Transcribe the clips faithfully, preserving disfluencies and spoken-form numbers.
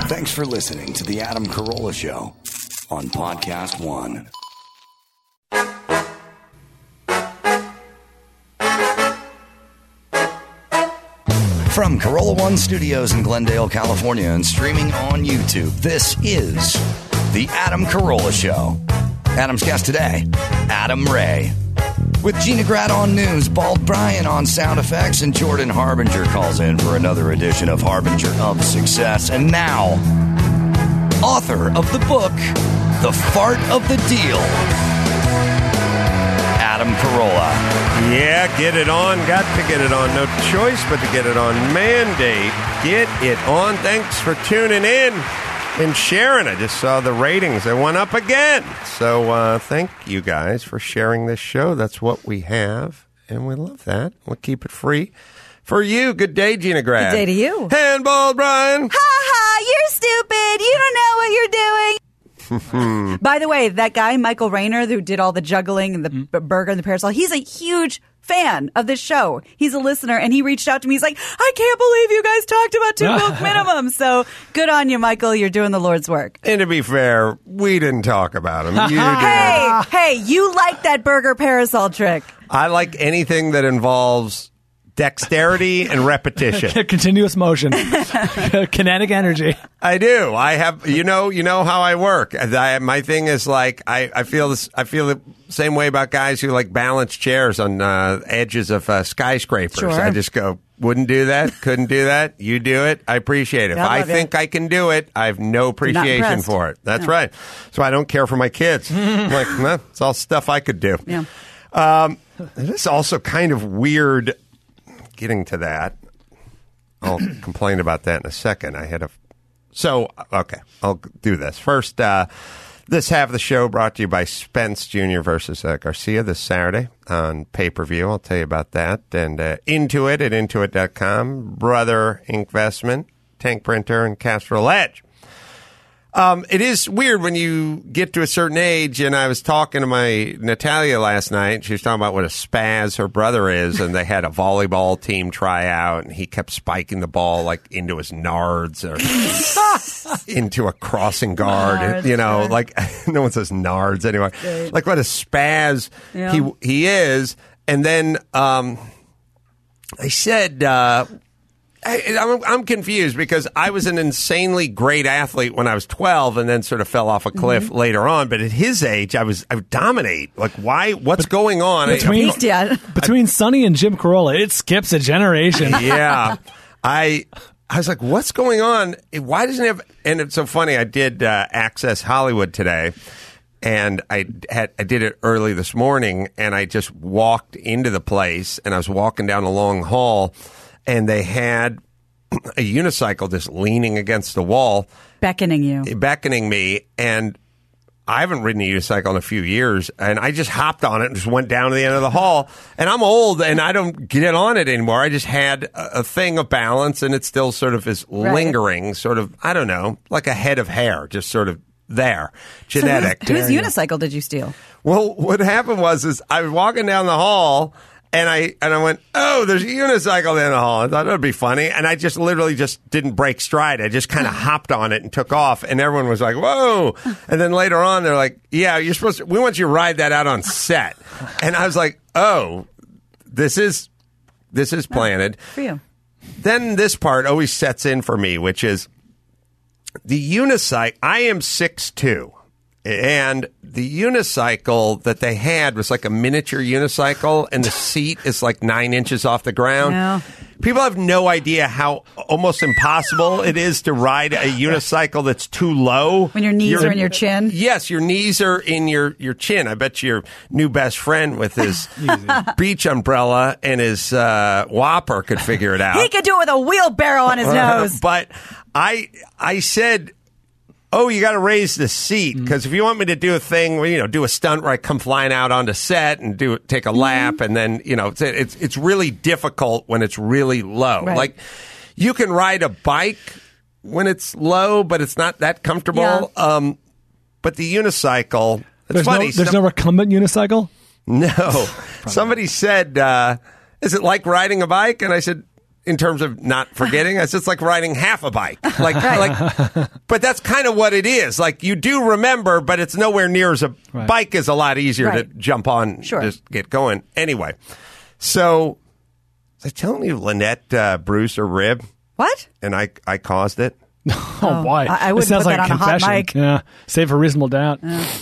Thanks for listening to The Adam Carolla Show on Podcast One. From Carolla One Studios in Glendale, California, and streaming on YouTube, this is The Adam Carolla Show. Adam's guest today, Adam Ray. With Gina Grad on news, Bald Brian on sound effects, and Jordan Harbinger calls in for another edition of Harbinger of Success. And now, author of the book, The Fart of the Deal, Adam Carolla. Yeah, get it on. Got to get it on. No choice but to get it on. Mandate. Get it on. Thanks for tuning in and sharing. I just saw the ratings. They went up again. So uh, thank you guys for sharing this show. That's what we have, and we love that. We'll keep it free for you. Good day, Gina Grad. Good day to you. Handball, Brian. Ha ha, you're stupid. You don't know what you're doing. By the way, that guy, Michael Rayner, who did all the juggling and the mm-hmm. b- burger and the parasol, he's a huge fan of this show. He's a listener, and he reached out to me. He's like, I can't believe you guys talked about two milk minimum. So good on you, Michael. You're doing the Lord's work. And to be fair, we didn't talk about him. You did. Hey, hey, you like that burger parasol trick. I like anything that involves dexterity and repetition. Continuous motion. Kinetic energy. I do. I have, you know, you know how I work. I, my thing is like, I, I feel this, I feel the same way about guys who like balance chairs on uh, edges of uh, skyscrapers. Sure. I just go, wouldn't do that. Couldn't do that. You do it. I appreciate it. If I think I can do it, I have no appreciation for it. That's no. right. So I don't care for my kids. I'm like, nah, it's all stuff I could do. Yeah. Um, it's also kind of weird. Getting to that, I'll complain about that in a second. I had a so okay. I'll do this first. Uh, this half of the show brought to you by Spence Junior versus uh, Garcia this Saturday on pay per view. I'll tell you about that and uh, Intuit at intuit dot com, Brother Investment, Tank Printer, and Castrol Edge. Um, it is weird when you get to a certain age, and I was talking to my Natalia last night. She was talking about what a spaz her brother is, and they had a volleyball team try out, and he kept spiking the ball like into his nards or into a crossing guard. Nards, you know, sure. like no one says nards anyway. Right. Like what a spaz yeah. he he is. And then um, I said. Uh, I, I'm, I'm confused because I was an insanely great athlete when I was twelve and then sort of fell off a cliff mm-hmm. later on. But at his age, I was I would dominate. Like, why? What's but, going on? Between, I, yeah. between Sonny and Jim Carolla, it skips a generation. Yeah. I I was like, what's going on? Why doesn't he have... And it's so funny. I did uh, Access Hollywood today. And I had I did it early this morning. And I just walked into the place. And I was walking down a long hall. And they had a unicycle just leaning against the wall. Beckoning you. Beckoning me. And I haven't ridden a unicycle in a few years. And I just hopped on it and just went down to the end of the hall. And I'm old and I don't get on it anymore. I just had a, a thing of balance and it still sort of is right. lingering, sort of, I don't know, like a head of hair, just sort of there. Genetic. So whose, whose unicycle did you steal? Well, what happened was is I was walking down the hall. And I and I went, oh, there's a unicycle down the hall. I thought that would be funny. And I just literally just didn't break stride. I just kind of hopped on it and took off. And everyone was like, whoa. And then later on, they're like, yeah, you're supposed to, we want you to ride that out on set. And I was like, oh, this is, this is planted. Oh, for you. Then this part always sets in for me, which is the unicycle. I am six two. And the unicycle that they had was like a miniature unicycle, and the seat is like nine inches off the ground. Yeah. People have no idea how almost impossible it is to ride a unicycle that's too low. When your knees your, are in your chin? Yes, your knees are in your, your chin. I bet your new best friend with his beach umbrella and his uh, whopper could figure it out. He could do it with a wheelbarrow on his nose. But I I said... oh, you got to raise the seat because if you want me to do a thing where, you know, do a stunt where I come flying out onto set and do take a lap mm-hmm. and then, you know, it's, it's it's really difficult when it's really low. Right. Like you can ride a bike when it's low, but it's not that comfortable. Yeah. Um, but the unicycle, it's there's funny. No, there's Some, no recumbent unicycle? No. Somebody said, uh, is it like riding a bike? And I said, in terms of not forgetting. It's just like riding half a bike. Like, like, but that's kind of what it is. Like, you do remember, but it's nowhere near as a Right. bike is a lot easier Right. to jump on, Sure. just get going. Anyway, so was I telling you Lynette uh, bruised her rib, What? and I I caused it. Oh, boy. I- I It wouldn't sounds put like that a on a hot confession. mic. Yeah. Save for reasonable doubt.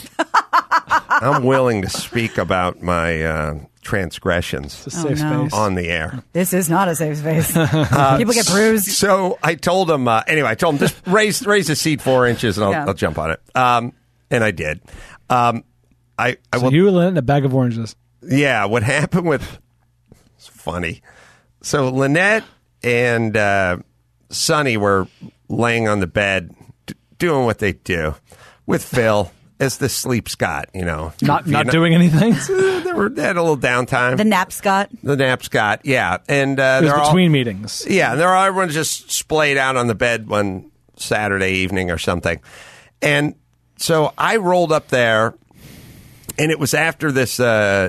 I'm willing to speak about my uh, transgressions It's a safe no. space. on the air. This is not a safe space. People get bruised. So I told him, uh, anyway, I told him just raise raise the seat four inches and I'll, Yeah. I'll jump on it. Um, and I did. Um, I, I So will, you and a bag of oranges. yeah, what happened with, it's funny. So Lynette and uh, Sonny were laying on the bed d- doing what they do with Phil as the sleep Scott, you know. Not You not know- doing anything. They, were, they had a little downtime. The nap Scott. The nap Scott, yeah. And uh, It was they're all- between meetings. Yeah, and they're all, everyone's just splayed out on the bed one Saturday evening or something. And so I rolled up there, and it was after this uh,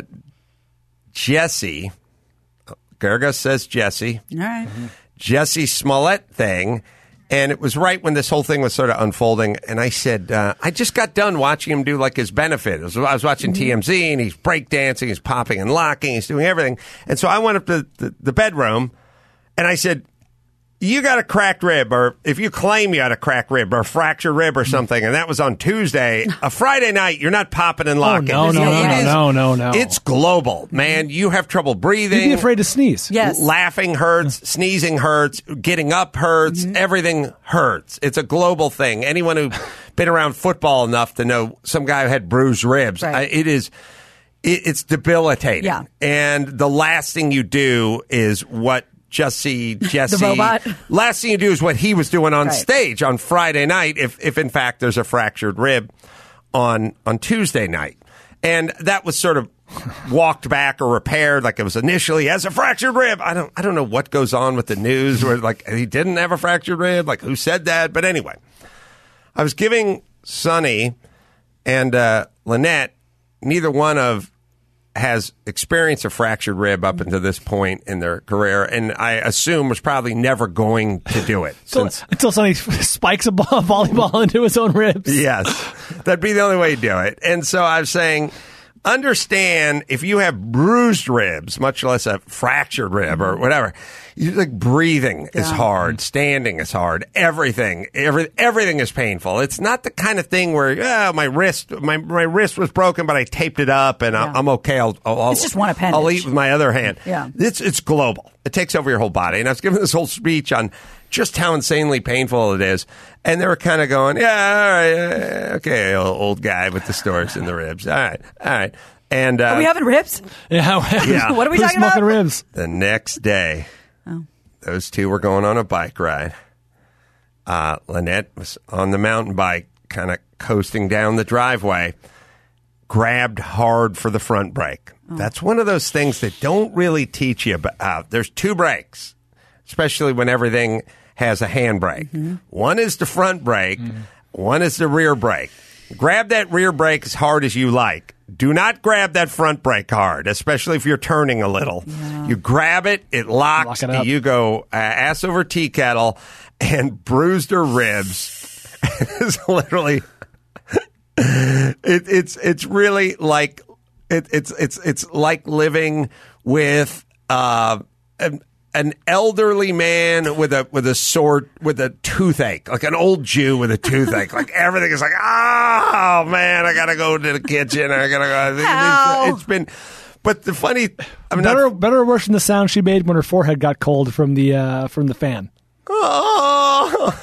Jesse, Gerga says Jesse, All right. Jesse Smollett thing. And it was right when this whole thing was sort of unfolding. And I said, uh, I just got done watching him do like his benefit. It was- I was watching T M Z and he's breakdancing, he's popping and locking, he's doing everything. And so I went up to the, the bedroom and I said, you got a cracked rib, or if you claim you had a cracked rib or a fractured rib or something, and that was on Tuesday, a Friday night, you're not popping and locking. no, no, It no, is- no, no, no. It's global, man. You have trouble breathing. You'd be afraid to sneeze. Yes. Laughing hurts, sneezing hurts, getting up hurts, Mm-hmm. everything hurts. It's a global thing. Anyone who's been around football enough to know some guy who had bruised ribs, Right. I, it is, it, it's debilitating. Yeah. And the last thing you do is what Jesse, Jesse, robot. last thing you do is what he was doing on Right. stage on Friday night, if, if in fact there's a fractured rib on, on Tuesday night. And that was sort of walked back or repaired like it was initially has a fractured rib. I don't I don't know what goes on with the news where like he didn't have a fractured rib, like who said that? But anyway, I was giving Sonny and uh, Lynette, neither one of has experienced a fractured rib up until this point in their career, and I assume was probably never going to do it. Until, since until somebody spikes a ball, volleyball into his own ribs. Yes, that'd be the only way to do it. And so I was saying, understand if you have bruised ribs, much less a fractured rib or whatever, you like breathing is Yeah. hard, standing is hard, everything, every, everything is painful. It's not the kind of thing where, yeah, my wrist, my, my wrist was broken, but I taped it up and Yeah. I, I'm okay. I'll, I'll, It's just one I'll appendage. eat with my other hand. Yeah. It's, it's global. It takes over your whole body. And I was giving this whole speech on just how insanely painful it is. And they were kind of going, yeah, all right, uh, okay, old, old guy with the storks and the ribs. All right, all right. And uh, Are we having ribs? Yeah. Yeah. What are we Who's talking smoking about? ribs? the next day, Oh. those two were going on a bike ride. Uh, Lynette was on the mountain bike, kind of coasting down the driveway, grabbed hard for the front brake. That's one of those things that don't really teach you about. There's two brakes, especially when everything has a handbrake. One is the front brake, one is the rear brake. Grab that rear brake as hard as you like. Do not grab that front brake hard, especially if you're turning a little. You grab it, it locks, Lock it up. you go uh, ass over tea kettle, and bruised her ribs. It's literally, it, it's it's really like it, it's it's it's like living with uh, an, an elderly man with a with a sore with a toothache, like an old Jew with a toothache. Like everything is like, oh man, I gotta go to the kitchen. I gotta go. Ow. It's been, but the funny, I'm Better, not. better or worse than the sound she made when her forehead got cold from the uh, from the fan. Oh.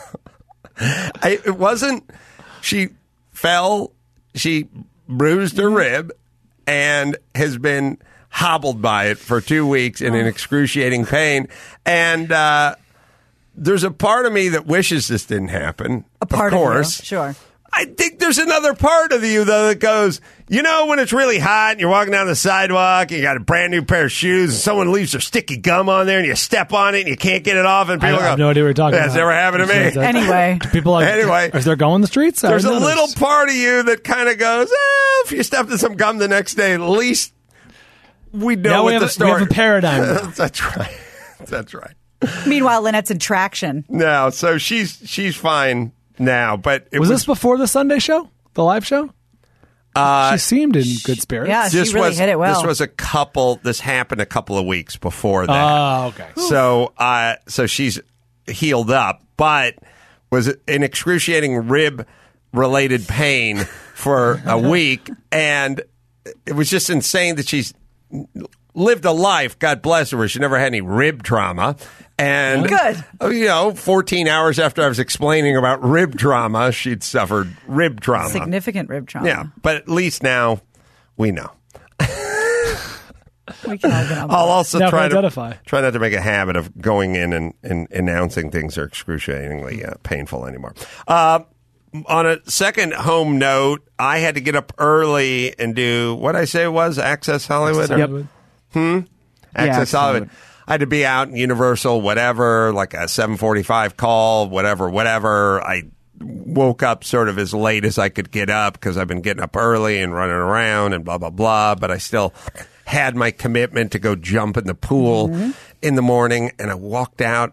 I, it wasn't. She fell. She bruised her rib, and has been hobbled by it for two weeks in an excruciating pain. And uh, there's a part of me that wishes this didn't happen. A part of of, course. you. Sure. I think there's another part of you, though, that goes, you know, when it's really hot and you're walking down the sidewalk and you got a brand new pair of shoes and someone leaves their sticky gum on there and you step on it and you can't get it off and I people have go, no idea what you're talking That's about. never happened to me. Anyway. People are, Anyway. Is there going the streets? I There's a didn't little notice. part of you that kind of goes, eh, if you stepped in some gum the next day, at least we know Now what we have, the a, story we have a paradigm. That's right. That's right. Meanwhile, Lynette's in traction. No, so she's she's fine now. But it Was, was, this before the Sunday show? The live show? uh, She seemed in good spirits. Yeah, this she really was, hit it well. This was a couple. This happened a couple of weeks before that. Oh, okay. So, uh, so she's healed up, but was in excruciating rib-related pain for a week, and it was just insane that she's lived a life. God bless her, where she never had any rib trauma. And Good. You know, fourteen hours after I was explaining about rib trauma, she'd suffered rib trauma. Significant rib trauma. Yeah, but at least now we know. We can all get on I'll board. also Now try can to identify. try not to make a habit of going in and, and announcing things that are excruciatingly uh, painful anymore. Uh, on a second home note, I had to get up early and do what I say it was Access Hollywood. Yep. Or- Yeah, Access Hollywood. Hollywood. I had to be out in Universal, whatever, like a seven forty-five call, whatever, whatever. I woke up sort of as late as I could get up because I've been getting up early and running around and blah, blah, blah. But I still had my commitment to go jump in the pool Mm-hmm. in the morning. And I walked out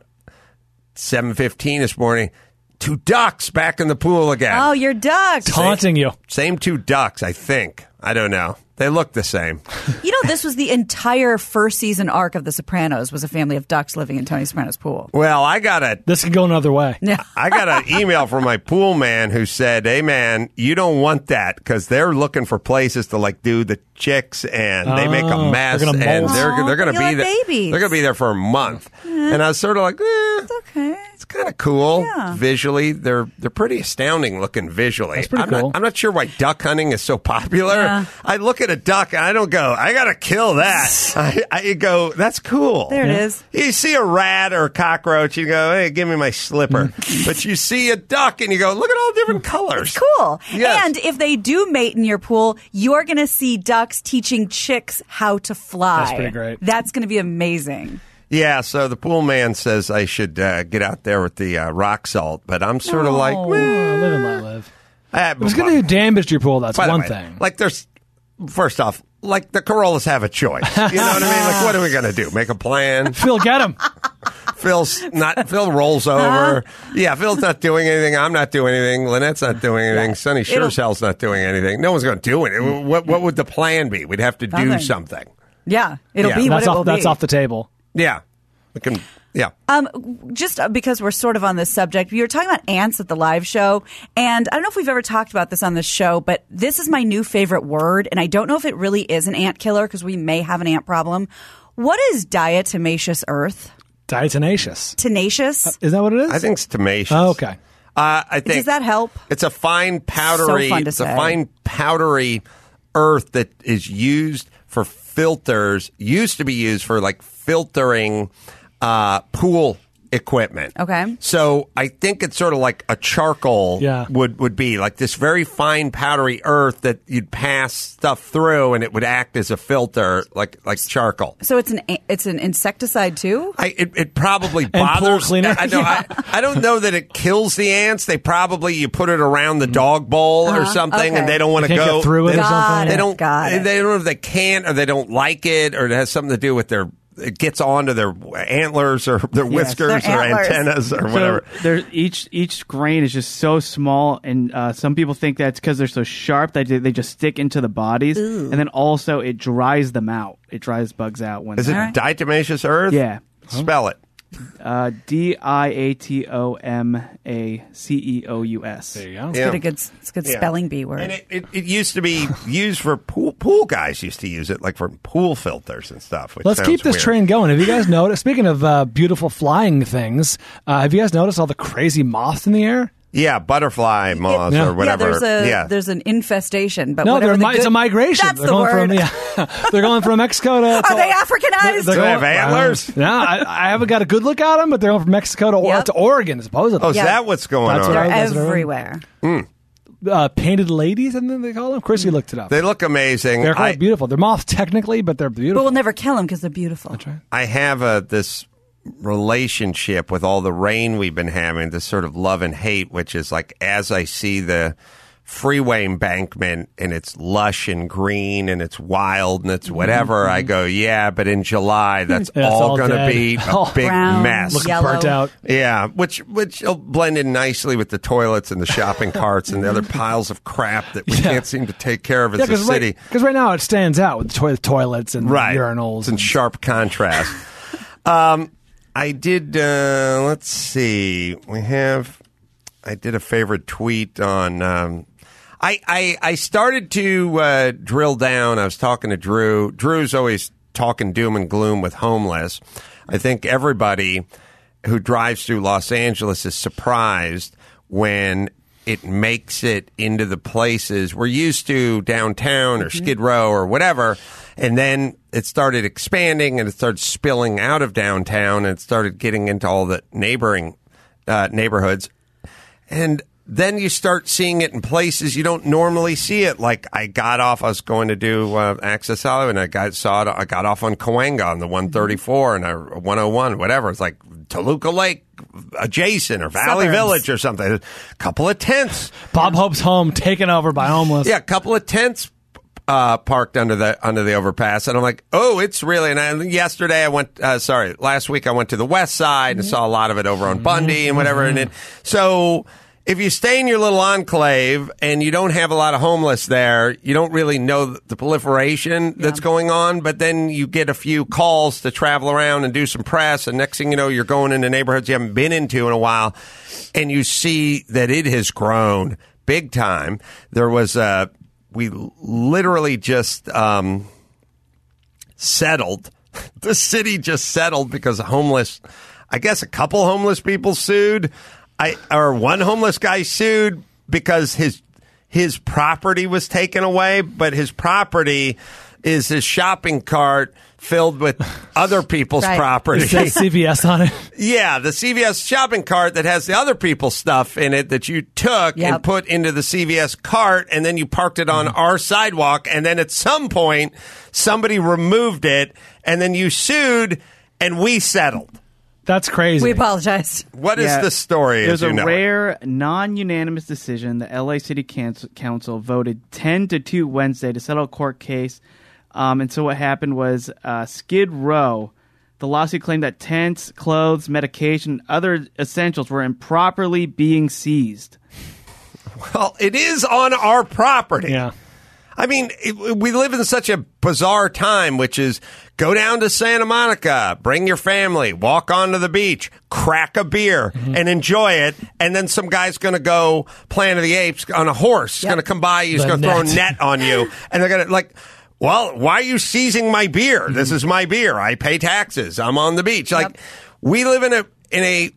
seven fifteen this morning. Two ducks back in the pool again. Oh, you're ducks. Taunting you. Same two ducks, I think. I don't know. They look the same. You know, this was the entire first season arc of The Sopranos was a family of ducks living in Tony Soprano's pool. Well, I got a This could go another way. Yeah. I got an email from my pool man who said, "Hey man, you don't want that because they're looking for places to like do the chicks and they make a Oh, mess they're gonna and molt. they're Aw, they're going but to you be like there. babies. They're going to be there for a month." And I was sort of like, eh, Okay. it's kind of cool Yeah. visually. They're they're pretty astounding looking visually. That's pretty I'm cool. Not, I'm not sure why duck hunting is so popular. Yeah. I look at a duck and I don't go, I got to kill that. I, I go, that's cool. There it is. You see a rat or a cockroach, you go, hey, give me my slipper. Mm. But you see a duck and you go, look at all the different colors. Cool. Yes. And if they do mate in your pool, you're going to see ducks teaching chicks how to fly. That's pretty great. That's going to be amazing. Yeah, so the pool man says I should uh, get out there with the uh, rock salt, but I'm sort of No. like, Oh, meh. live and let live. Uh, If it's going to do damage to your pool, that's By the one way, thing. Like, there's first off, like the Corollas have a choice. You know what I mean? Like, what are we going to do? Make a plan? Phil, get him. Phil's not. Phil rolls over. Yeah, Phil's not doing anything. I'm not doing anything. Lynette's not doing anything. Sonny sure It'll- as hell's not doing anything. No one's going to do it. What What would the plan be? We'd have to do Nothing. something. Yeah. It'll Yeah. be what That's it off, will that's be. off the table. Yeah, we can. Yeah. Um, just because we're sort of on this subject, we were talking about ants at the live show, and I don't know if we've ever talked about this on this show, but this is my new favorite word, and I don't know if it really is an ant killer because we may have an ant problem. What is diatomaceous earth? Diatomaceous. Tenacious? Is that what it is? I think it's tenacious. Oh, okay. Uh, I think Does that help? It's a fine powdery. So fun to it's a say. fine powdery earth that is used for filters. Used to be used for like filtering uh, pool equipment. Okay. So I think it's sort of like a charcoal Yeah. would, would be like this very fine powdery earth that you'd pass stuff through and it would act as a filter like like charcoal. So it's an it's an insecticide too? I, it, it probably pool bothers. cleaner? I, know, I, I don't know that it kills the ants. They probably you put it around the dog bowl or something, Okay. and they don't want to They can't go get through it They, or Got something? it. they don't. Got it. They don't know if they can't or they don't like it or it has something to do with their. It gets onto their antlers or their whiskers their or antlers. antennas or whatever. So there, each each grain is just so small, and uh, some people think that's because they're so sharp that they, they just stick into the bodies, and then also it dries them out. It dries bugs out when Is it All right. diatomaceous earth? Yeah. Spell it. uh, D I A T O M A C E O U S. There you go. Yeah. Good, a good, it's a good Yeah. spelling bee word. And it, it, it used to be used for pool. Pool guys used to use it like for pool filters and stuff. Which Let's sounds keep this weird. train going. Have you guys noticed? Speaking of uh, beautiful flying things, uh, have you guys noticed all the crazy moths in the air? Yeah, butterfly moths Yeah. or whatever. Yeah, there's a yeah. there's an infestation, but No, whatever they're the mi- it's good- a migration. That's they're the going word. from yeah, they're going from Mexico to. Are they Africanized? Do they have antlers? No, I, I haven't got a good look at them, but they're going from Mexico to, Yep. to Oregon, supposedly. Oh, is Yeah. that what's going That's on? what They're I- That's what I- everywhere. uh, painted ladies, I think they call them. Chrissy looked it up. They look amazing. They're quite I, beautiful. They're moths technically, but they're But beautiful. we'll never kill them because they're beautiful. I have a, this relationship with all the rain we've been having, this sort of love and hate, which is like as I see the freeway embankment and it's lush and green and it's wild and it's whatever, mm-hmm. I go, yeah, but in July, that's yeah, all, all going to dead. be a Oh, big brown, mess. Looking yellow. burnt out. Yeah, which which will blend in nicely with the toilets and the shopping carts and the other piles of crap that we Yeah. can't seem to take care of as Yeah, a because city. right, 'cause right now it stands out with to- toilets and Right. urinals. It's in sharp contrast. um, I did, uh, let's see, we have, I did a favorite tweet on, um, I, I, I started to uh, drill down. I was talking to Drew. Drew's always talking doom and gloom with homeless. I think everybody who drives through Los Angeles is surprised when it makes it into the places we're used to, downtown or Skid Row or whatever. And then it started expanding and it started spilling out of downtown and it started getting into all the neighboring uh, neighborhoods. And then you start seeing it in places you don't normally see it. Like I got off, I was going to do uh, Access Hollywood, and I got saw it. I got off on Cahuenga on the one thirty-four and I, one oh one, whatever. It's like Toluca Lake adjacent or Valley Suburbs. Village or something. A couple of tents. Bob Hope's home taken over by homeless. Yeah, a couple of tents uh, parked under the under the overpass, and I'm like, oh, it's really. And I, yesterday I went, uh, sorry, last week I went to the West Side and saw a lot of it over on Bundy and whatever. And it, so if you stay in your little enclave and you don't have a lot of homeless there, you don't really know the proliferation that's going on. But then you get a few calls to travel around and do some press, and next thing you know, you're going into neighborhoods you haven't been into in a while, and you see that it has grown big time. There was a we literally just um, settled. The city just settled because homeless, I guess a couple homeless people sued. I or one homeless guy sued because his his property was taken away, but his property is his shopping cart filled with other people's Right. property. It says C V S on it. Yeah, the C V S shopping cart that has the other people's stuff in it that you took Yep. and put into the C V S cart, and then you parked it on our sidewalk, and then at some point somebody removed it, and then you sued, and we settled. That's crazy. We apologize. What is Yeah. the story? There's as you a know it? rare, non-unanimous decision. The L A City Council, Council voted ten to two Wednesday to settle a court case. Um, and so what happened was uh, Skid Row, the lawsuit claimed that tents, clothes, medication, and other essentials were improperly being seized. Well, it is on our property. Yeah. I mean, it, we live in such a bizarre time, which is go down to Santa Monica, bring your family, walk onto the beach, crack a beer, Mm-hmm. and enjoy it. And then some guy's going to go Planet of the Apes on a horse. He's Yep. going to come by you. He's The going to throw a net. net on you. And they're going to, like, well, why are you seizing my beer? Mm-hmm. This is my beer. I pay taxes. I'm on the beach. Like, Yep. we live in a in a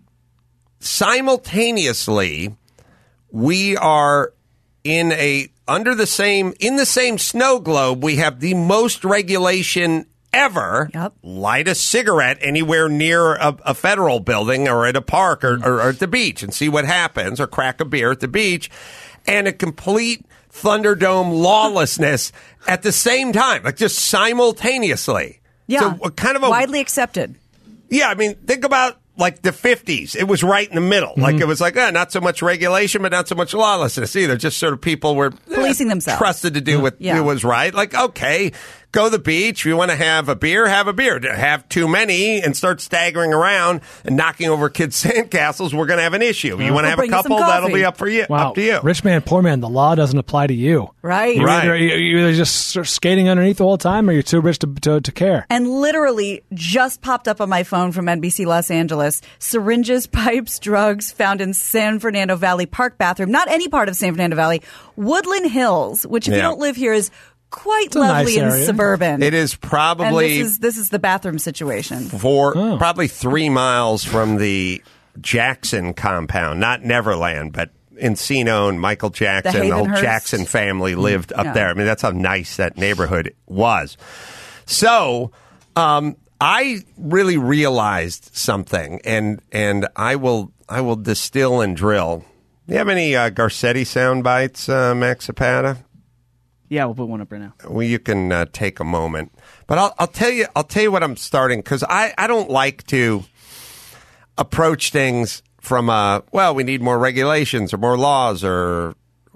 simultaneously, we are in a under the same in the same snow globe. We have the most regulation ever. Yep. Light a cigarette anywhere near a, a federal building or at a park or, or, or at the beach and see what happens, or crack a beer at the beach, and a complete Thunderdome lawlessness at the same time, like just simultaneously. Yeah. So uh, kind of a widely accepted. yeah, I mean, think about like the fifties. It was right in the middle. Like it was like, eh, not so much regulation, but not so much lawlessness either. Just sort of people were eh, Policing themselves. trusted to do what Yeah. was right. Like, okay, go to the beach. You want to have a beer, have a beer. Have too many and start staggering around and knocking over kids' sandcastles, we're going to have an issue. You want to Or have a bring you some couple, that'll coffee. be up for you. Wow. Up to you. Rich man, poor man, the law doesn't apply to you. Right. You're, Right. either, you're either just sort of skating underneath the whole time or you're too rich to, to, to care. And literally just popped up on my phone from N B C Los Angeles. Syringes, pipes, drugs found in San Fernando Valley Park bathroom. Not any part of San Fernando Valley. Woodland Hills, which if you Yeah. don't live here is quite a lovely nice and area. suburban. It is And probably this is, this is the bathroom situation. for Oh. probably three miles from the Jackson compound, not Neverland, but Encino and Michael Jackson, the, whole Havenhurst. Jackson family lived up Yeah. there. I mean, that's how nice that neighborhood was. So, um, I really realized something, and and I will I will distill and drill. Do you have any uh, Garcetti sound bites, uh, Max Zapata? Yeah, we'll put one up right now. Well, you can uh, take a moment, but I'll, I'll tell you. I'll tell you what I'm starting, because I, I don't like to approach things from uh well, we need more regulations or more laws or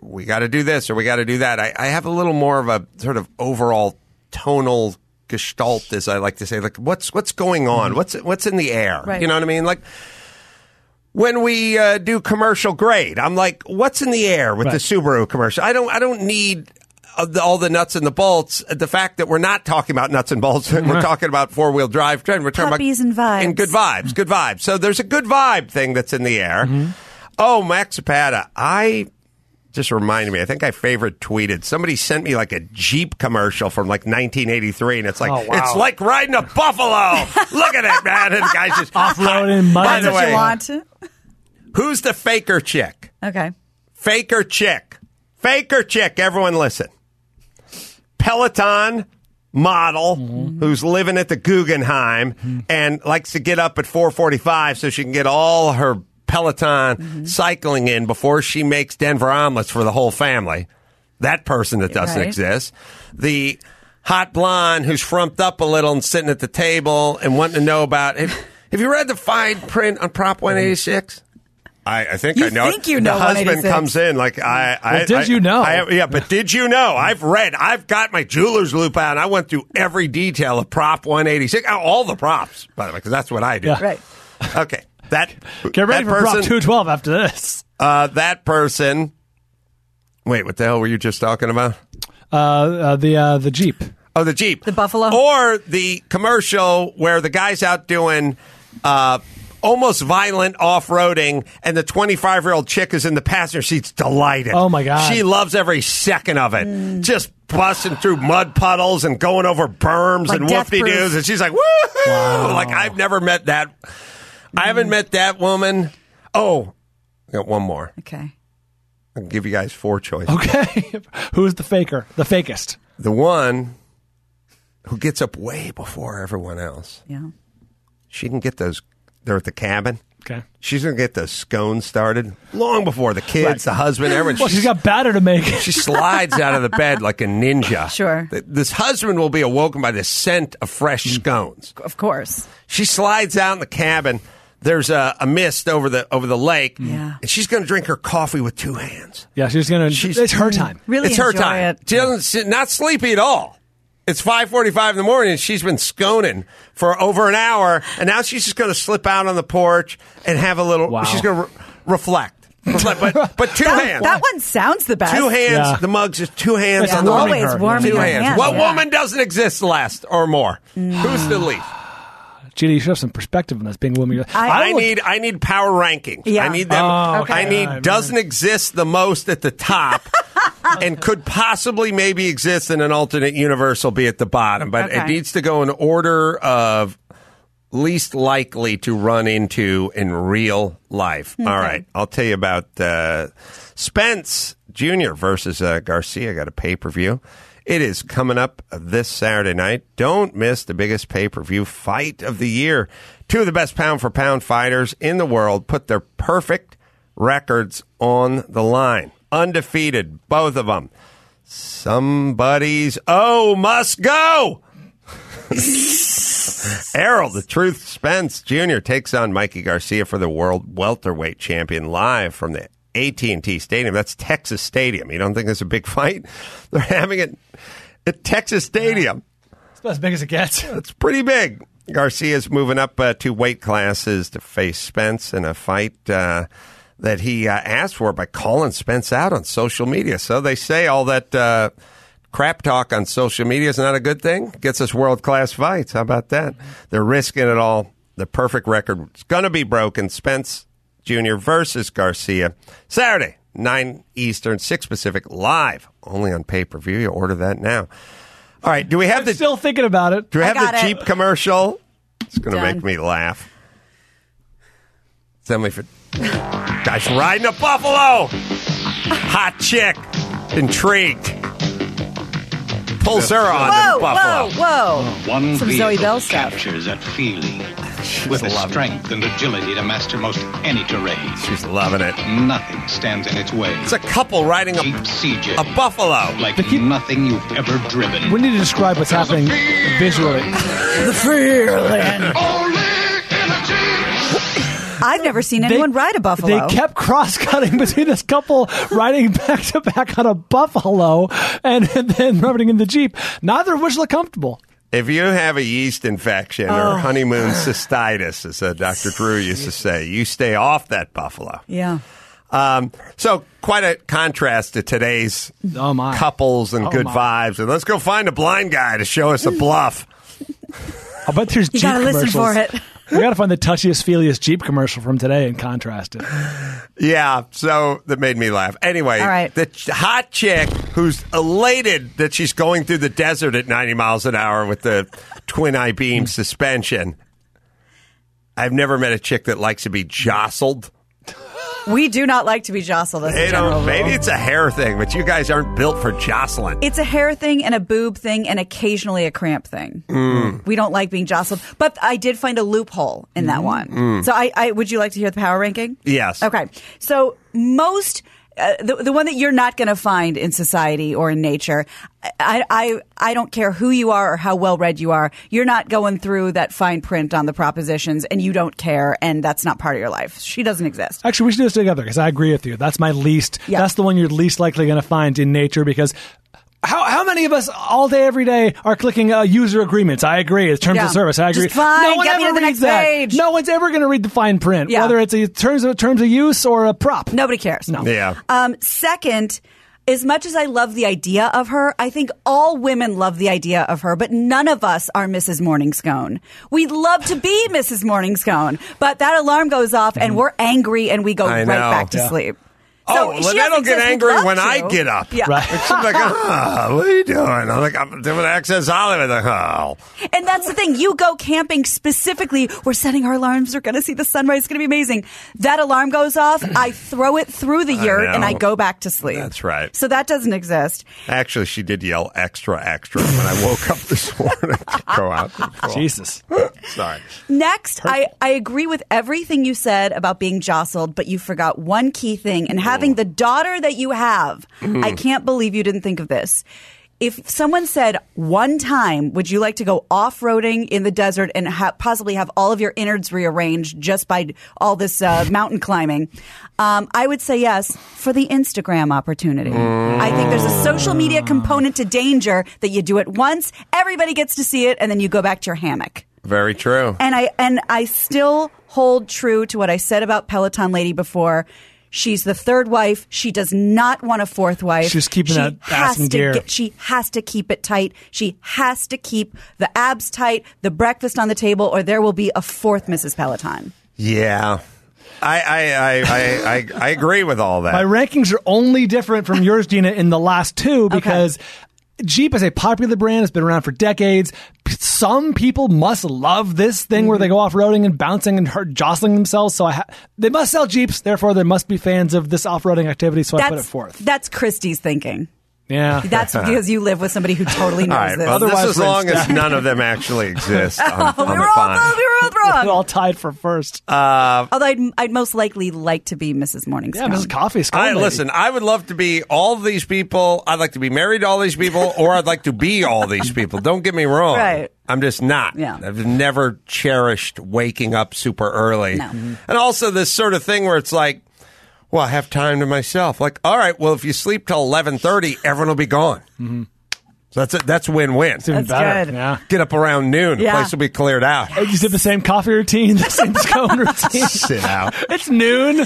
we got to do this or we got to do that. I, I have a little more of a sort of overall tonal gestalt, as I like to say. Like, what's what's going on? Mm-hmm. What's what's in the air? Right. You know what I mean? Like, when we uh, do commercial grade, I'm like, what's in the air with right. the Subaru commercial? I don't I don't need all the nuts and the bolts. The fact that we're not talking about nuts and bolts, and we're talking about four-wheel drive trend. We're talking Puppies about and vibes. And good vibes, good vibes. So there's a good vibe thing that's in the air. Mm-hmm. Oh, Max Zapata, I just reminded me, I think I favorite tweeted. Somebody sent me like a Jeep commercial from like nineteen eighty-three, and it's like, oh, wow. it's like riding a buffalo. Look at it, man. And the guy's just off-roading. By That's the what way, you want. who's the faker chick? Okay. Faker chick. Faker chick. Everyone listen. Peloton model mm-hmm. who's living at the Guggenheim mm-hmm. and likes to get up at four forty-five so she can get all her Peloton mm-hmm. cycling in before she makes Denver omelets for the whole family. That person that doesn't right. exist. The hot blonde who's frumped up a little and sitting at the table and wanting to know about it. Have, have you read the fine print on Prop one eighty-six? I, I think you I know. Think you know the husband one eighty-six. comes in like I. I well, did I, you know? I, yeah, but did you know? I've read. I've got my jeweler's loop out. And I went through every detail of Prop one eighty-six. All the props, by the way, because that's what I do. Yeah. Right. Okay. That get ready that for person, Prop two twelve after this. Uh, that person. Wait, what the hell were you just talking about? Uh, uh, the uh, the Jeep. Oh, the Jeep, the Buffalo, or the commercial where the guy's out doing. Uh, Almost violent off-roading, and the twenty-five-year-old chick is in the passenger seat, delighted. Oh, my God. She loves every second of it. Mm. Just busting through mud puddles and going over berms like and whoop-de-doos. And she's like, woo-hoo! Wow. Like, I've never met that. Mm. I haven't met that woman. Oh, I got one more. Okay. I'll give you guys four choices. Okay. Who's the faker? The fakest? The one who gets up way before everyone else. Yeah. She can get those. They're at the cabin. Okay. She's going to get the scones started long before the kids, right. the husband, everyone. Well, she's got batter to make. She slides out of the bed like a ninja. Sure. This husband will be awoken by the scent of fresh scones. Of course. She slides out in the cabin. There's a, a mist over the over the lake. Yeah. And she's going to drink her coffee with two hands. Yeah, she's going to. It's her time. Really It's her enjoy time. it. She doesn't sit, not sleepy at all. It's five forty-five in the morning, and she's been sconing for over an hour, and now she's just going to slip out on the porch and have a little. Wow. She's going to re- reflect. reflect. But, but two that, hands. That one sounds the best. Two hands. Yeah. The mug's just two hands It's on the warming Always her. warming Two your hands. hands. What Yeah. woman doesn't exist last or more? Who's the least? Gina, you should have some perspective on this being a woman. I- I need I need power rankings. Yeah. I need them. Oh, okay. I need All right. doesn't exist the most at the top, and could possibly maybe exist in an alternate universe will be at the bottom. But Okay. it needs to go in order of least likely to run into in real life. Okay. All right, I'll tell you about uh, Spence Junior versus uh, Garcia. Got a pay per view. It is coming up this Saturday night. Don't miss the biggest pay-per-view fight of the year. Two of the best pound-for-pound fighters in the world put their perfect records on the line. Undefeated, both of them. Somebody's oh must go. Errol, the Truth Spence Junior takes on Mikey Garcia for the world welterweight champion live from the A T and T Stadium. That's Texas Stadium. You don't think it's a big fight? They're having it at Texas Stadium. It's about as big as it gets. It's pretty big. Garcia's moving up uh, two weight classes to face Spence in a fight uh, that he uh, asked for by calling Spence out on social media. So they say all that uh, crap talk on social media is not a good thing. Gets us world-class fights. How about that? They're risking it all. The perfect record is going to be broken. Spence Junior versus Garcia. Saturday, nine Eastern, six Pacific, live, only on pay-per-view. You order that now. All right, do we have I'm the still thinking about it. do we I have got the it. Jeep commercial? It's going to Done. make me laugh. Send me for guys riding a buffalo. Hot chick, intrigued. Pulls her on Whoa, the buffalo. whoa, whoa. One Some vehicle Zoe Bell stuff. captures that feeling with the loving it. strength and agility to master most any terrain. She's loving it. Nothing stands in its way. It's a couple riding a, Jeep C J, a buffalo. like They keep- nothing you've ever driven. We need to describe what's happening visually. The feeling. Only in a Jeep. I've never seen anyone They- ride a buffalo. They kept cross-cutting between this couple riding back-to-back on a buffalo and, and then riding in the Jeep. Neither of which look comfortable. If you have a yeast infection Oh. or honeymoon cystitis, as uh, Doctor Drew used to say, you stay off that buffalo. yeah. Um, so quite a contrast to today's Oh, my. couples and Oh, good my. vibes. And let's go find a blind guy to show us a bluff. I bet there's You Jeep gotta listen commercials. for it. We got to find the touchiest, feeliest Jeep commercial from today and contrast it. Yeah, so that made me laugh. Anyway, All right. the ch- hot chick who's elated that she's going through the desert at ninety miles an hour with the twin I-beam suspension. I've never met a chick that likes to be jostled. We do not like to be jostled as a They general don't, rule. maybe it's a hair thing, but you guys aren't built for jostling. It's a hair thing and a boob thing and occasionally a cramp thing. Mm. We don't like being jostled. But I did find a loophole in that one. So I, I would you like to hear the power ranking? Yes. Okay. So most uh, the the one that you're not going to find in society or in nature, I, I I don't care who you are or how well read you are. You're not going through that fine print on the propositions, and you don't care, and that's not part of your life. She doesn't exist. Actually, we should do this together because I agree with you. That's my least. Yeah. That's the one you're least likely going to find in nature because. How how many of us all day every day are clicking uh, user agreements? I agree. It's terms Yeah. of service. I agree. Just fine, No one get me ever to the reads next that. page. No one's ever going to read the fine print, Yeah. whether it's a terms of terms of use or a prop. Nobody cares. No. Yeah. Um, second, as much as I love the idea of her, I think all women love the idea of her, but none of us are Missus Morning Scone. We'd love to be Missus Morning Scone, but that alarm goes off and we're angry and we go I right know. back to Yeah. sleep. Oh, So well, she then I doesn't don't get exist. We'd angry love when to. I get up. Yeah. Right. It's like, oh, what are you doing? I'm like, I'm doing Access Hollywood. Like, oh. And that's the thing. You go camping specifically. We're setting our alarms. We're going to see the sunrise. It's going to be amazing. That alarm goes off. I throw it through the yurt and I know. go back to sleep. That's right. So that doesn't exist. Actually, she did yell extra, extra when I woke up this morning to go out. Jesus. Sorry. Next, I, I agree with everything you said about being jostled, but you forgot one key thing. And having the daughter that you have, I can't believe you didn't think of this. If someone said one time, would you like to go off-roading in the desert and ha- possibly have all of your innards rearranged just by all this uh, mountain climbing? Um, I would say yes for the Instagram opportunity. I think there's a social media component to danger that you do it once, everybody gets to see it, and then you go back to your hammock. Very true. And I and I still hold true to what I said about Peloton Lady before. She's the third wife. She does not want a fourth wife. She's keeping she that has ass in to gear. Get, she has to keep it tight. She has to keep the abs tight, the breakfast on the table, or there will be a fourth Missus Peloton. Yeah. I, I, I, I, I, I agree with all that. My rankings are only different from yours, Gina, in the last two because Jeep is a popular brand. It's been around for decades. Some people must love this thing where they go off-roading and bouncing and hurt, jostling themselves. So I ha- they must sell Jeeps. Therefore, there must be fans of this off-roading activity. So I put it That's forth. that's Christie's thinking. Yeah. That's because you live with somebody who totally knows all right. this. Well, Otherwise, this as we're long as instead- none of them actually exist. I'm, we I'm were all fine. we were all We're wrong. all tied for first. Although I'd, I'd most likely like to be Missus Morning yeah, Scone. Missus Coffee. Scone I Lady. listen. I would love to be all these people. I'd like to be married to all these people, or I'd like to be all these people. Don't get me wrong. Right. I'm just not. Yeah. I've never cherished waking up super early. No. And also this sort of thing where it's like, well, I have time to myself. Like, all right, well, if you sleep till eleven thirty, everyone will be gone. Mm-hmm. So that's it. That's win-win. It's even That's better. good. Yeah. Get up around noon. The Yeah. place will be cleared out. You just did the same coffee routine, the same scone routine. Sit out. It's noon.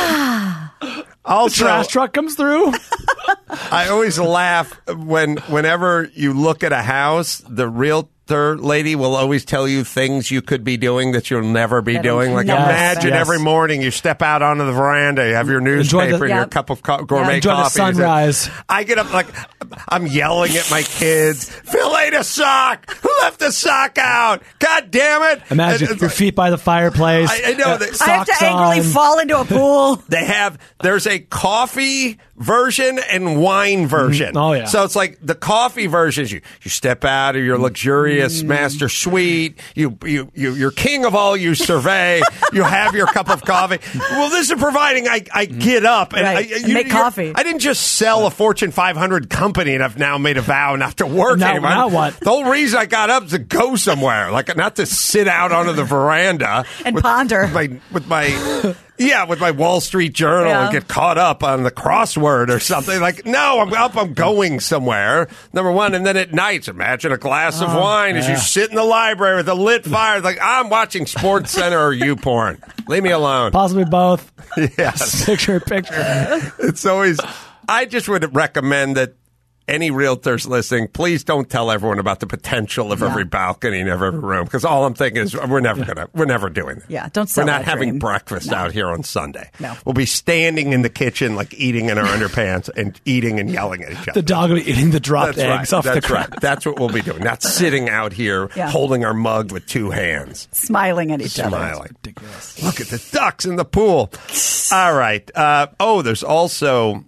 Also, Trash truck comes through. I always laugh when whenever you look at a house, the realtor lady will always tell you things you could be doing that you'll never be That doing. Like never imagine happens. every morning you step out onto the veranda, you have your Enjoy the- newspaper and your Yep. cup of co- gourmet Enjoy the coffee. sunrise. I get up like I'm yelling at my kids. Phil ate a sock. Who left the sock out? God damn it! Imagine And- your feet by the fireplace. I- I know uh, that- I have to socks angrily on. fall into a pool. They have, there's a coffee version and wine version. Oh, yeah. So it's like the coffee version is you, you step out of your luxurious master suite. You, you, you, you're king of all you survey. You have your cup of coffee. Well, this is providing I, I get up and, Right. I, And make you're- coffee. I didn't just sell a Fortune five hundred company balcony, and I've now made a vow not to work Now- anymore. now what? The whole reason I got up is to go somewhere, like not to sit out onto the veranda And with, ponder. with my with my yeah with my Wall Street Journal Yeah. and get caught up on the crossword or something. Like, no, I'm up. I'm going somewhere. Number one, and then at night, imagine a glass of wine as you yeah. sit in the library with a lit fire. Like, I'm watching Sports Center or you porn. Leave me alone. Possibly both. Yes. Picture, picture. It's always, I just would recommend that any realtors listening, please don't tell everyone about the potential of every balcony in every room, because all I'm thinking is we're never gonna, we're never doing that. Yeah, don't We're sell not that having dream. breakfast No. out here on Sunday. No. We'll be standing in the kitchen, like eating in our underpants and eating and yelling at each other. The dog will be eating the dropped That's eggs right. off That's the right. ground. That's what we'll be doing. Not sitting out here Yeah. holding our mug with two hands. Smiling at each other. Smiling. Ridiculous. Look at the ducks in the pool. All right. Uh, oh, there's also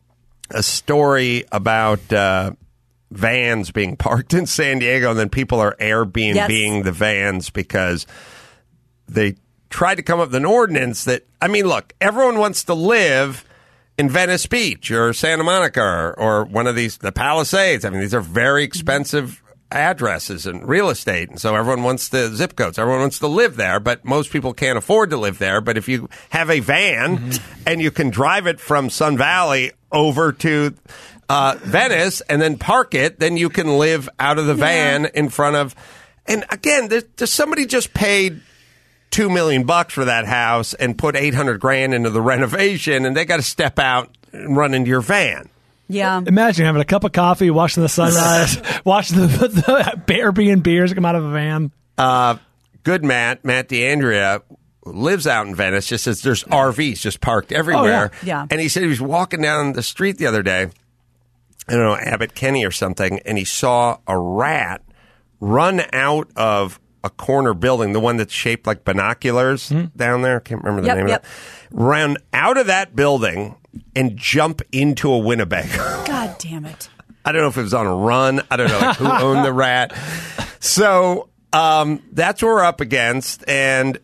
a story about uh, vans being parked in San Diego, and then people are Airbnb-ing Yes. the vans because they tried to come up with an ordinance that, I mean, look, everyone wants to live in Venice Beach or Santa Monica or, or one of these, the Palisades. I mean, these are very expensive addresses and real estate, and so everyone wants the zip codes. Everyone wants to live there, but most people can't afford to live there. But if you have a van Mm-hmm. and you can drive it from Sun Valley over to uh, Venice and then park it, then you can live out of the van in front of. And again, there's, there's somebody just paid two million bucks for that house and put eight hundred grand into the renovation, and they got to step out and run into your van. Yeah. Imagine having a cup of coffee, watching the sunrise, watching the, the Airbnb beers come out of a van. Uh, good Matt, Matt DeAndrea, lives out in Venice, just says there's R Vs just parked everywhere. Oh, yeah. Yeah. And he said he was walking down the street the other day, I don't know, Abbott Kinney or something, and he saw a rat run out of a corner building, the one that's shaped like binoculars down there. I can't remember the Yep, name yep. of it. Ran out of that building and jump into a Winnebago. God damn it. I don't know if it was on a run. I don't know like, who owned the rat. So um, that's what we're up against. And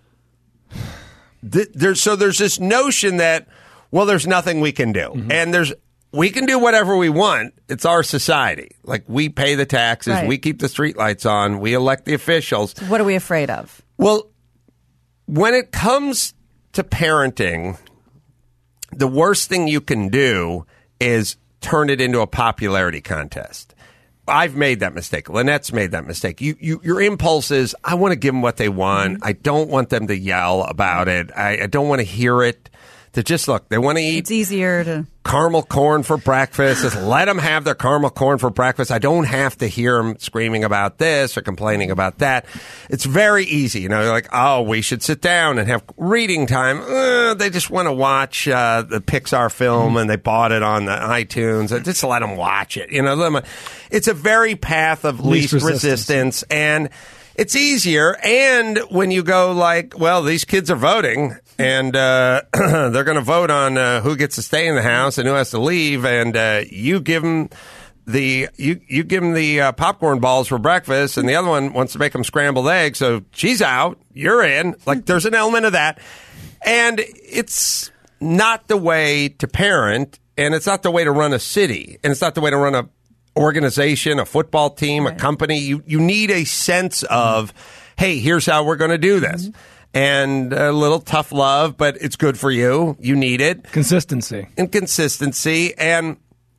th- there's so there's this notion that, well, there's nothing we can do. Mm-hmm. And there's we can do whatever we want. It's our society. Like, we pay the taxes. Right. We keep the streetlights on. We elect the officials. What are we afraid of? Well, when it comes to parenting, the worst thing you can do is turn it into a popularity contest. I've made that mistake. Lynette's made that mistake. You, you, your impulse is, I want to give them what they want. I don't want them to yell about it. I, I don't want to hear it. To just look, they want to eat It's easier to. caramel corn for breakfast. Just let them have their caramel corn for breakfast. I don't have to hear them screaming about this or complaining about that. It's very easy. You know, they're like, oh, we should sit down and have reading time. Uh, they just want to watch uh, the Pixar film and they bought it on the iTunes. Just let them watch it. You know, let 'em- it's a very path of least, Least resistance. resistance. And it's easier. And when you go like, well, these kids are voting and uh, they're going to vote on uh, who gets to stay in the house and who has to leave, and uh, you give them the you you give them the uh, popcorn balls for breakfast, and the other one wants to make them scrambled eggs. So she's out, you're in. Like, there's an element of that, and it's not the way to parent, and it's not the way to run a city, and it's not the way to run a organization, a football team, a company. You you need a sense of, hey, here's how we're going to do this. And a little tough love, but it's good for you. You need it. Consistency. And consistency. And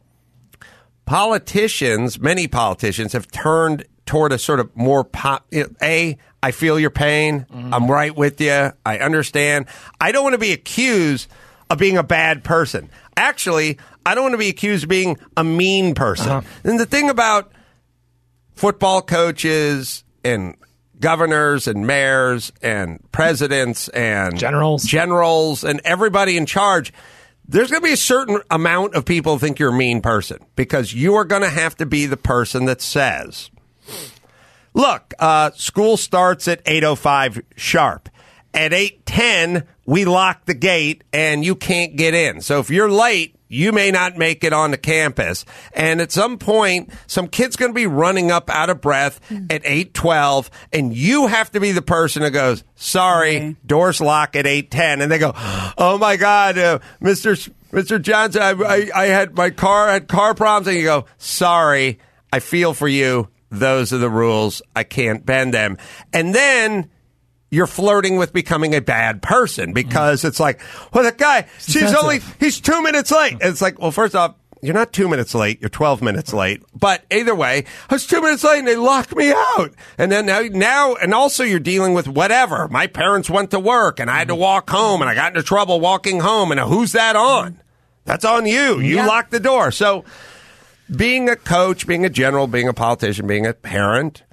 politicians, many politicians, have turned toward a sort of more pop. You know, a, I feel your pain. I'm right with you. I understand. I don't want to be accused of being a bad person. Actually, I don't want to be accused of being a mean person. Uh-huh. And the thing about football coaches and governors and mayors and presidents and Generals. generals and everybody in charge, there's going to be a certain amount of people who think you're a mean person, because you are going to have to be the person that says, look, uh, school starts at eight oh five sharp. At eight ten, we lock the gate and you can't get in. So if you're late, you may not make it onto campus. And at some point, some kid's going to be running up out of breath at eight twelve, and you have to be the person who goes, sorry, Okay. doors lock at eight ten. And they go, oh, my God, uh, Mister S- Mister Johnson, I, I, I had my car had car problems, and you go, sorry, I feel for you. Those are the rules. I can't bend them. And then you're flirting with becoming a bad person because it's like, well, that guy, she's only, he's two minutes late. And it's like, well, first off, you're not two minutes late. You're twelve minutes late. But either way, I was two minutes late and they locked me out. And then now, now, and also you're dealing with whatever. My parents went to work and I had to walk home and I got into trouble walking home. And who's that on? That's on you. You Yeah. locked the door. So being a coach, being a general, being a politician, being a parent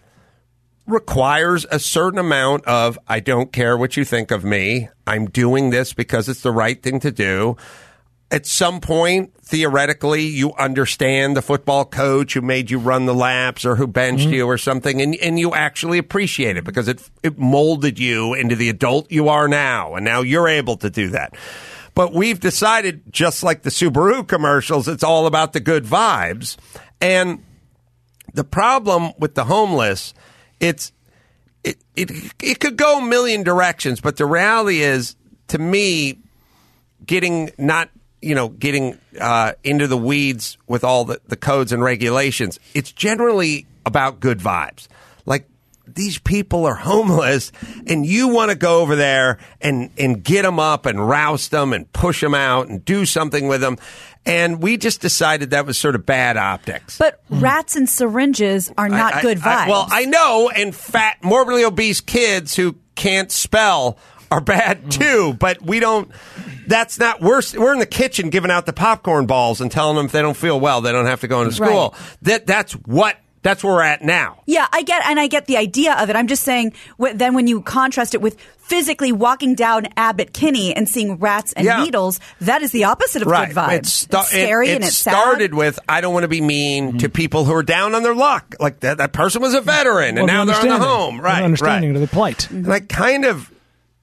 requires a certain amount of, I don't care what you think of me. I'm doing this because it's the right thing to do. At some point, theoretically, you understand the football coach who made you run the laps or who benched mm-hmm. you or something, and, and you actually appreciate it because it, it molded you into the adult you are now, and now you're able to do that. But we've decided, just like the Subaru commercials, it's all about the good vibes. And the problem with the homeless, it's it it it could go a million directions, but the reality is, to me, getting not you know getting uh, into the weeds with all the, the codes and regulations, it's generally about good vibes. Like, these people are homeless, and you want to go over there and, and get them up and roust them and push them out and do something with them. And we just decided that was sort of bad optics. But rats and syringes are not I, I, good vibes. I, well, I know, and fat, morbidly obese kids who can't spell are bad too, but we don't, that's not, we're, we're in the kitchen giving out the popcorn balls and telling them if they don't feel well, they don't have to go into school. Right. That That's what That's where we're at now. Yeah, I get, and I get the idea of it. I'm just saying, wh- then when you contrast it with physically walking down Abbott Kinney and seeing rats and Yeah. needles, that is the opposite of Right. good vibes. It sta- it's scary it, it and it's started sad. with, I don't want to be mean to people who are down on their luck. Like, that, that person was a veteran, and Well, now they're on the understanding. home. Right, An understanding right. of the plight. And I kind of,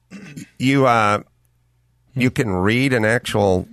you, uh, you can read an actual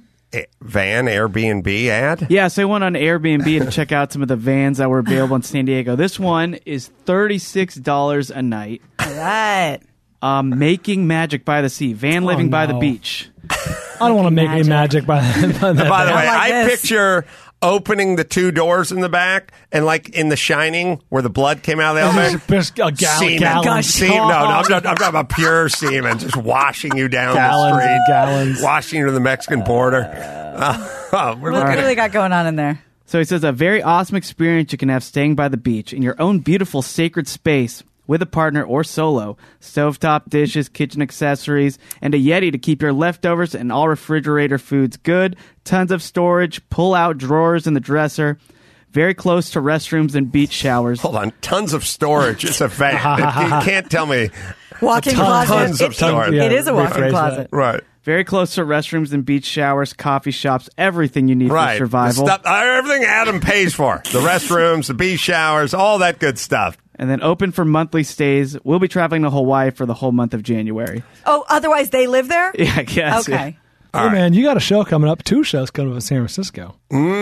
van Airbnb ad? Yeah, so I went on Airbnb to check out some of the vans that were available in San Diego. This one is thirty-six dollars a night. All right. Um, Making Magic by the Sea. Van living Oh, by the no. beach. I don't want to make any magic by, by that. By the way, like I this. picture opening the two doors in the back, and like in The Shining, where the blood came out of the elevator. Just a gal- Semen. gallon. Gosh. Semen. No, no, I'm, not, I'm talking about pure semen, just washing you down Gallons the street, and gallons. washing you to the Mexican border. Uh, oh, we're What, looking what do at they got going on in there? So he says, a very awesome experience you can have staying by the beach in your own beautiful sacred space with a partner or solo. Stovetop dishes, kitchen accessories, and a Yeti to keep your leftovers and all refrigerator foods good. Tons of storage, pull-out drawers in the dresser. Very close to restrooms and beach showers. Hold on, tons of storage. It's a van. You can't tell me. Walk-in ton- closet. tons of It- storage. It is a walk-in Rephrase closet. Right. Very close to restrooms and beach showers, coffee shops, everything you need Right. for survival. The stuff, everything Adam pays for. The restrooms, the beach showers, all that good stuff. And then open for monthly stays. We'll be traveling to Hawaii for the whole month of January. Oh, otherwise they live there? Yeah, I guess. Okay. Hey, man, you got a show coming up. Two shows coming up in San Francisco.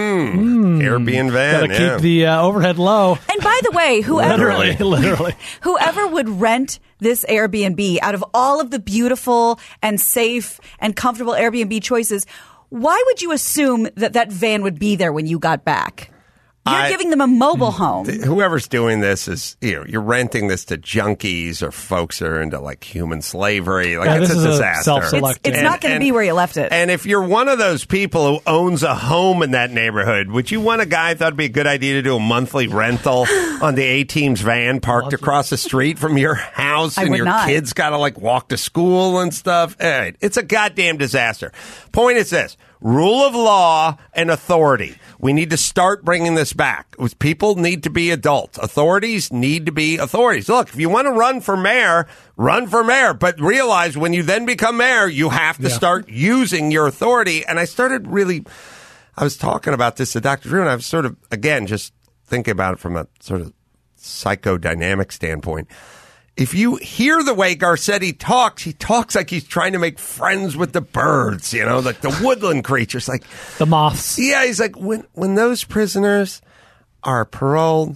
Airbnb van. Got to yeah. keep the uh, overhead low. And by the way, whoever Literally. Literally. whoever would rent this Airbnb out of all of the beautiful and safe and comfortable Airbnb choices, why would you assume that that van would be there when you got back? You're I- giving them a mobile home. Whoever's doing this is, you know, you're renting this to junkies or folks that are into like human slavery. Like, Yeah, it's this a is a disaster. self-select- It's, it's And- not going to and- be where you left it. And if you're one of those people who owns a home in that neighborhood, would you want a guy who thought it'd be a good idea to do a monthly rental on the A-Team's van parked across the street from your house, I and would your not. kids got to like walk to school and stuff? All right. It's a goddamn disaster. Point is this. Rule of law and authority. We need to start bringing this back. People need to be adults. Authorities need to be authorities. Look, if you want to run for mayor, run for mayor. But realize when you then become mayor, you have to Yeah. start using your authority. And I started really, I was talking about this to Doctor Drew, and I was sort of, again, just thinking about it from a sort of psychodynamic standpoint. If you hear the way Garcetti talks, he talks like he's trying to make friends with the birds, you know, like the woodland creatures. Like, The moths. yeah, he's like, when when those prisoners are paroled,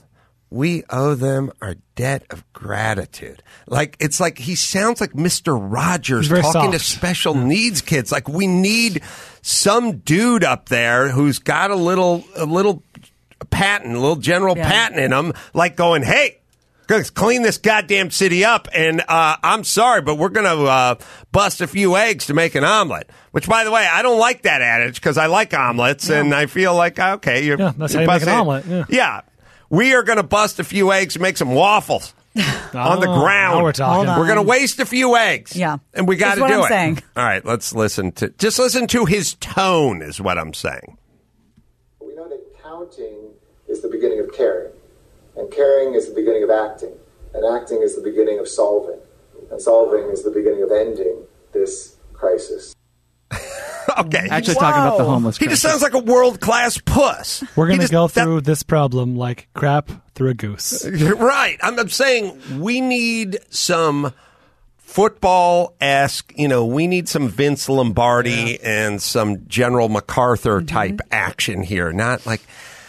we owe them our debt of gratitude. Like, it's like he sounds like Mister Rogers He's very talking to soft. special needs kids. Like, we need some dude up there who's got a little, a little patent, a little general Yeah. patent in him, like going, hey, let's clean this goddamn city up. And uh, I'm sorry, but we're going to uh, bust a few eggs to make an omelet. Which, by the way, I don't like that adage because I like omelets, and I feel like, okay, you're, Yeah, that's you're how you make an busting- omelet, yeah. yeah. We are going to bust a few eggs and make some waffles on the Oh, ground. now we're talking. Hold on. We're going to waste a few eggs. Yeah. And we got to That's do what I'm it. saying. All right, let's listen to, just listen to his tone is what I'm saying. We know that counting is the beginning of caring, and caring is the beginning of acting, and acting is the beginning of solving, and solving is the beginning of ending this crisis. Okay. Actually, talking about the Whoa. homeless. He just crisis. sounds like a world-class puss. We're He going to just- go that- through this problem like crap through a goose. Right. I'm, I'm saying we need some football-esque, you know, we need some Vince Lombardi and some General MacArthur type action here. Not like,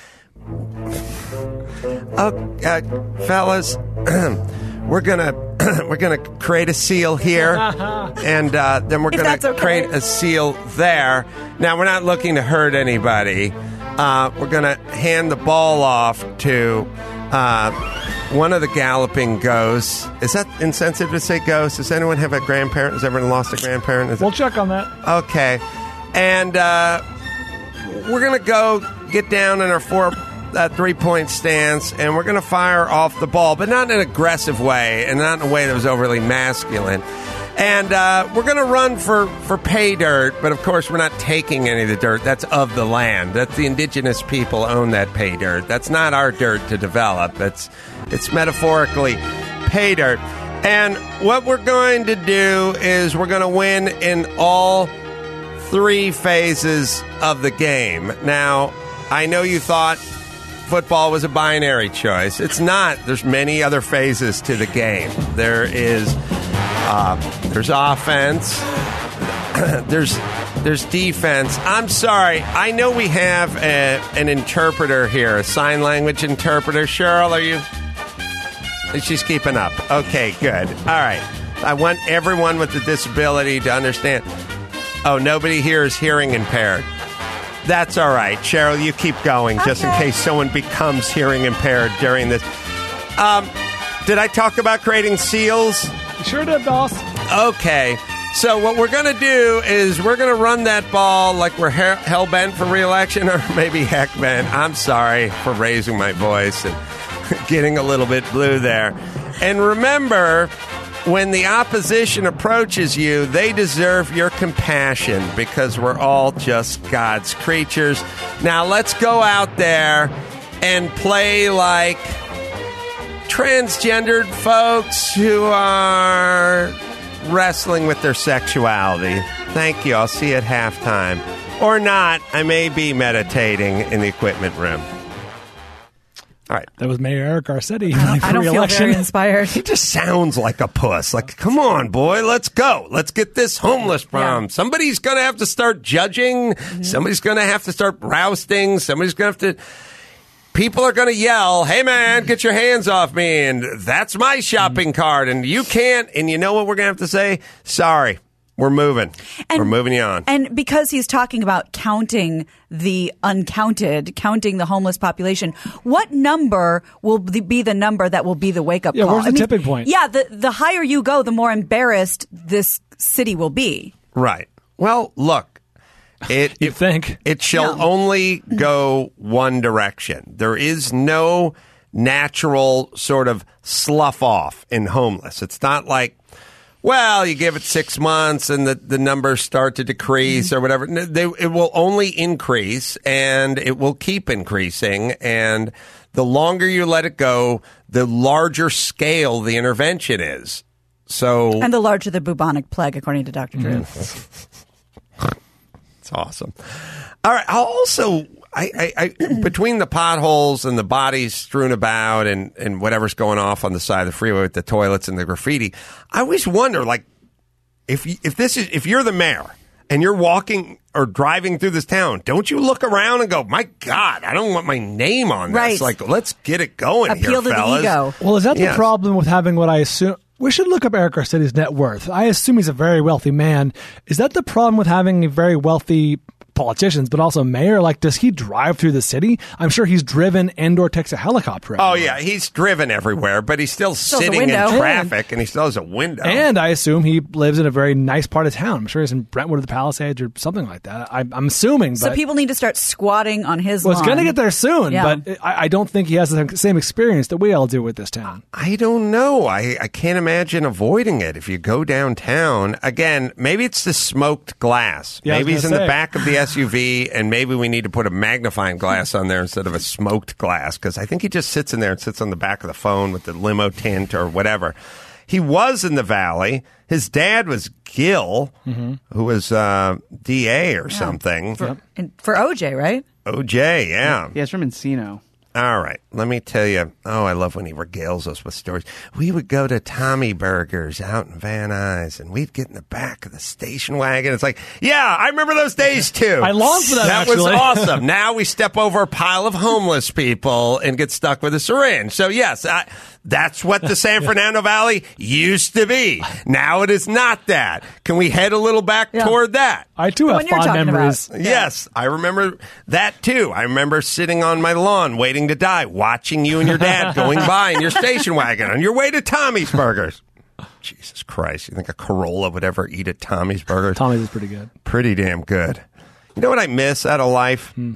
oh, uh, fellas, we're gonna we're gonna create a seal here, and uh, then we're If gonna that's okay. create a seal there. Now we're not looking to hurt anybody. Uh, we're gonna hand the ball off to uh, one of the galloping ghosts. Is that insensitive to say ghost? Does anyone have a grandparent? Has everyone lost a grandparent? Is it- We'll check on that. Okay. And uh, we're going to go get down in our four uh, three-point stance, and we're going to fire off the ball, but not in an aggressive way and not in a way that was overly masculine. And uh, we're going to run for, for pay dirt, but of course we're not taking any of the dirt. That's of the land. That's the indigenous people own that pay dirt. That's not our dirt to develop. It's, it's metaphorically pay dirt. And what we're going to do is we're going to win in all three phases of the game. Now, I know you thought football was a binary choice. It's not. There's many other phases to the game. There is uh, there's offense. there's there's defense. I'm sorry. I know we have a, an interpreter here, a sign language interpreter. Cheryl, are you? She's keeping up. Okay, good. All right. I want everyone with a disability to understand. Oh, nobody here is hearing impaired. That's all right. Cheryl, you keep going just in Okay. case someone becomes hearing impaired during this. Um, did I talk about creating seals? You sure did, boss. Okay. So what we're going to do is we're going to run that ball like we're he- hell-bent for re-election, or maybe heck-bent. I'm sorry for raising my voice and getting a little bit blue there. And remember, when the opposition approaches you, they deserve your compassion because we're all just God's creatures. Now let's go out there and play like transgendered folks who are wrestling with their sexuality. Thank you. I'll see you at halftime. Or not. I may be meditating in the equipment room. All right. That was Mayor Eric Garcetti running for I don't feel re-election. very inspired. He just sounds like a puss. Like, come on, boy, let's go. Let's get this homeless problem. Yeah. Somebody's going to have to start judging. Mm-hmm. Somebody's going to have to start rousting. Somebody's going to have to... People are going to yell, hey, man, get your hands off me. And that's my shopping cart. And you can't. And you know what we're going to have to say? Sorry. We're moving. And- we're moving you on. And because he's talking about counting the uncounted, counting the homeless population, what number will be the number that will be the wake up Yeah, call? where's the tipping point? Yeah, the, the higher you go, the more embarrassed this city will be. Right. Well, look, it You it, think. it shall Yeah. only go one direction. There is no natural sort of slough off in homeless. It's not like, well, you give it six months and the, the numbers start to decrease or whatever. No, They, it will only increase and it will keep increasing. And the longer you let it go, the larger scale the intervention is. So And the larger the bubonic plague, according to Doctor Drew. it's awesome. All right. I'll also, I, I, I between the potholes and the bodies strewn about and, and whatever's going off on the side of the freeway with the toilets and the graffiti, I always wonder, like, if you, if this is if you're the mayor and you're walking or driving through this town, don't you look around and go, my God, I don't want my name on this. Right. Like, let's get it going Appeal here, to the fellas. ego. Well, is that the Yes. problem with having what I assume? We should look up Eric Garcetti's net worth. I assume he's a very wealthy man. Is that the problem with having a very wealthy politicians, but also mayor? Like, does he drive through the city? I'm sure he's driven and or takes a helicopter. Oh, everywhere. yeah, he's driven everywhere, but he's still Still has a sitting in window. traffic, and he still has a window. And I assume he lives in a very nice part of town. I'm sure he's in Brentwood or the Palisades or something like that. I, I'm assuming. So but, people need to start squatting on his well, it's lawn. going to get there soon, Yeah. but I, I don't think he has the same experience that we all do with this town. I don't know. I, I can't imagine avoiding it. If you go downtown, again, maybe it's the smoked glass. Yeah, I was maybe he's in gonna the say. back of the S U V, and maybe we need to put a magnifying glass on there instead of a smoked glass, because I think he just sits in there and sits on the back of the phone with the limo tint or whatever. He was in the Valley. His dad was Gil, Mm-hmm. who was uh, D A or something. for, and for O J, right? O J, yeah. Yeah, it's from Encino. All right, let me tell you. Oh, I love when he regales us with stories. We would go to Tommy Burgers out in Van Nuys, and we'd get in the back of the station wagon. It's like, yeah, I remember those days too. I long for that, That was actually. awesome. Now we step over a pile of homeless people and get stuck with a syringe. So yes, I, that's what the San Fernando Valley used to be. Now it is not that. Can we head a little back Yeah. toward that? I too The have one you're fond talking memories. about. Yes, I remember that too. I remember sitting on my lawn waiting to die, watching you and your dad going by in your station wagon on your way to Tommy's Burgers. Jesus Christ, you think a Corolla would ever eat at Tommy's Burgers? Tommy's is pretty good. Pretty damn good. You know what I miss out of life? Hmm.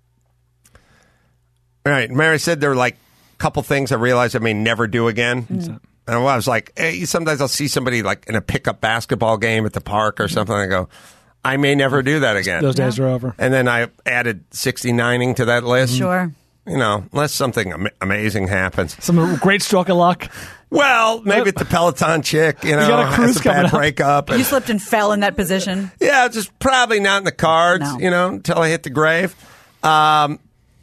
All right, Mary said there were like a couple things I realized I may never do again. Hmm. And I was like, hey, sometimes I'll see somebody like in a pickup basketball game at the park or something, and I go, I may never do that again. Those days are over. And then I added sixty-nining to that list. Sure. You know, unless something am- amazing happens. Some great stroke of luck. Well, maybe it's the Peloton chick, you know, got a cruise has a bad coming up. breakup. You And, slipped and fell in that position. yeah, just probably not in the cards, No. you know, until I hit the grave. Um,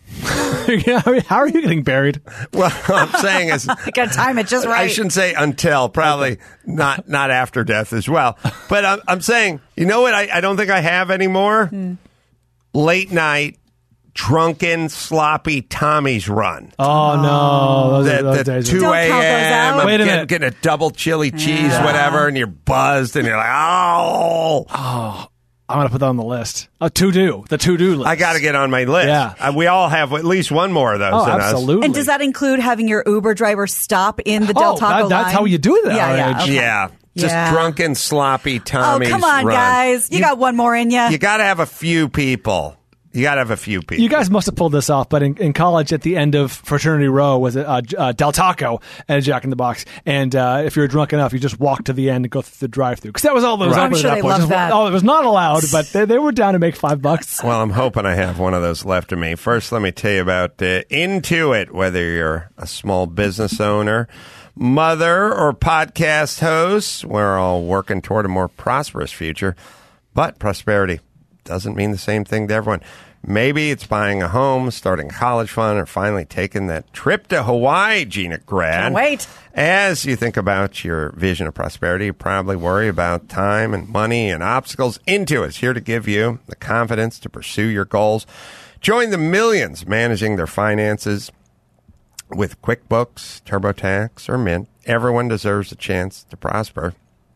Yeah, I mean, how are you getting buried? well, what I'm saying is, You got to time it just right. I shouldn't say until, probably not not after death as well. But I'm, I'm saying, you know what I, I don't think I have anymore? Hmm. Late night, drunken, sloppy Tommy's run. Oh, no. Those, The, are, those the days are- two Don't count those a.m. out. I'm Wait a getting, minute. getting a double chili cheese, Yeah. whatever, and you're buzzed, and you're like, oh, I'm going to put that on the list. A to-do. The to-do list. I got to get on my list. Yeah. Uh, we all have at least one more of those Oh, in us. absolutely. And does that include having your Uber driver stop in the Del Oh, Taco that- that's line? how you do that, Yeah, yeah. R H. okay. Yeah. Just Yeah. drunken, sloppy Oh, Tommy's come on, run. guys. You, got one more in you. You got to have a few people. You got to have a few people. You guys must have pulled this off, but in, in college, at the end of fraternity row was a, a, a Del Taco and a Jack in the Box. And uh, if you're drunk enough, you just walk to the end and go through the drive-through because that was all that was Right. I'm open sure at they that point. love Just wa- that. Oh, it was not allowed, but they, they were down to make five bucks. Well, I'm hoping I have one of those left of me. First, let me tell you about uh, Intuit, whether you're a small business owner, mother, or podcast host. We're all working toward a more prosperous future, but prosperity doesn't mean the same thing to everyone. Maybe it's buying a home, starting college fund, or finally taking that trip to Hawaii, Gina Grad. Can't wait. As you think about your vision of prosperity, you probably worry about time and money and obstacles. Intuit is here to give you the confidence to pursue your goals. Join the millions managing their finances with QuickBooks, TurboTax, or Mint. Everyone deserves a chance to prosper.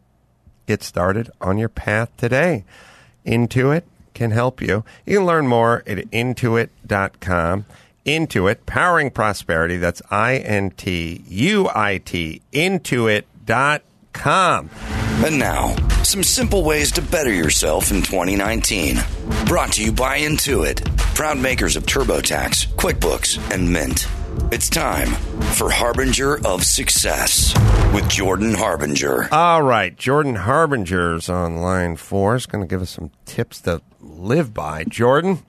Get started on your path today. Intuit can help you. You can learn more at intuit dot com. Intuit, powering prosperity. That's I N T U I T, intuit dot com. And now, some simple ways to better yourself in twenty nineteen. Brought to you by Intuit, proud makers of TurboTax, QuickBooks, and Mint. It's time for Harbinger of Success with Jordan Harbinger. All right, Jordan Harbinger's on line four. Is going to give us some tips to live by. Jordan?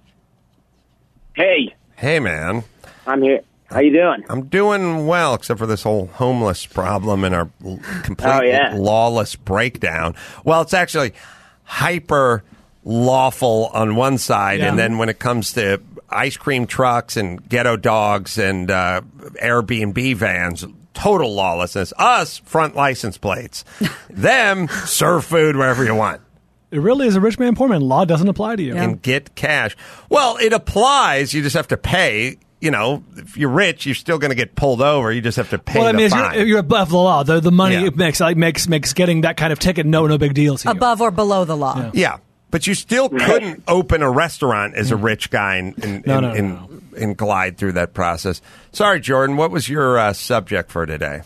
Hey, Hey, man. I'm here. How you doing? I'm doing well, except for this whole homeless problem and our l- complete Oh, yeah. lawless breakdown. Well, it's actually hyper lawful on one side, Yeah. and then when it comes to ice cream trucks and ghetto dogs and uh, Airbnb vans, total lawlessness. Us, front license plates. Them, serve food wherever you want. It really is a rich man, poor man. Law doesn't apply to you. Yeah. and get cash. Well, it applies. You just have to pay. You know, if you're rich, you're still going to get pulled over. You just have to pay Well, I the mean, if fine. you're, if you're above the law. The, the money Yeah. it makes like makes makes getting that kind of ticket no no big deal to you. Above or below the law. Yeah. Yeah, but you still couldn't open a restaurant as a rich guy and, and, No, and, no, no, and, no. and glide through that process. Sorry, Jordan, what was your uh, subject for today?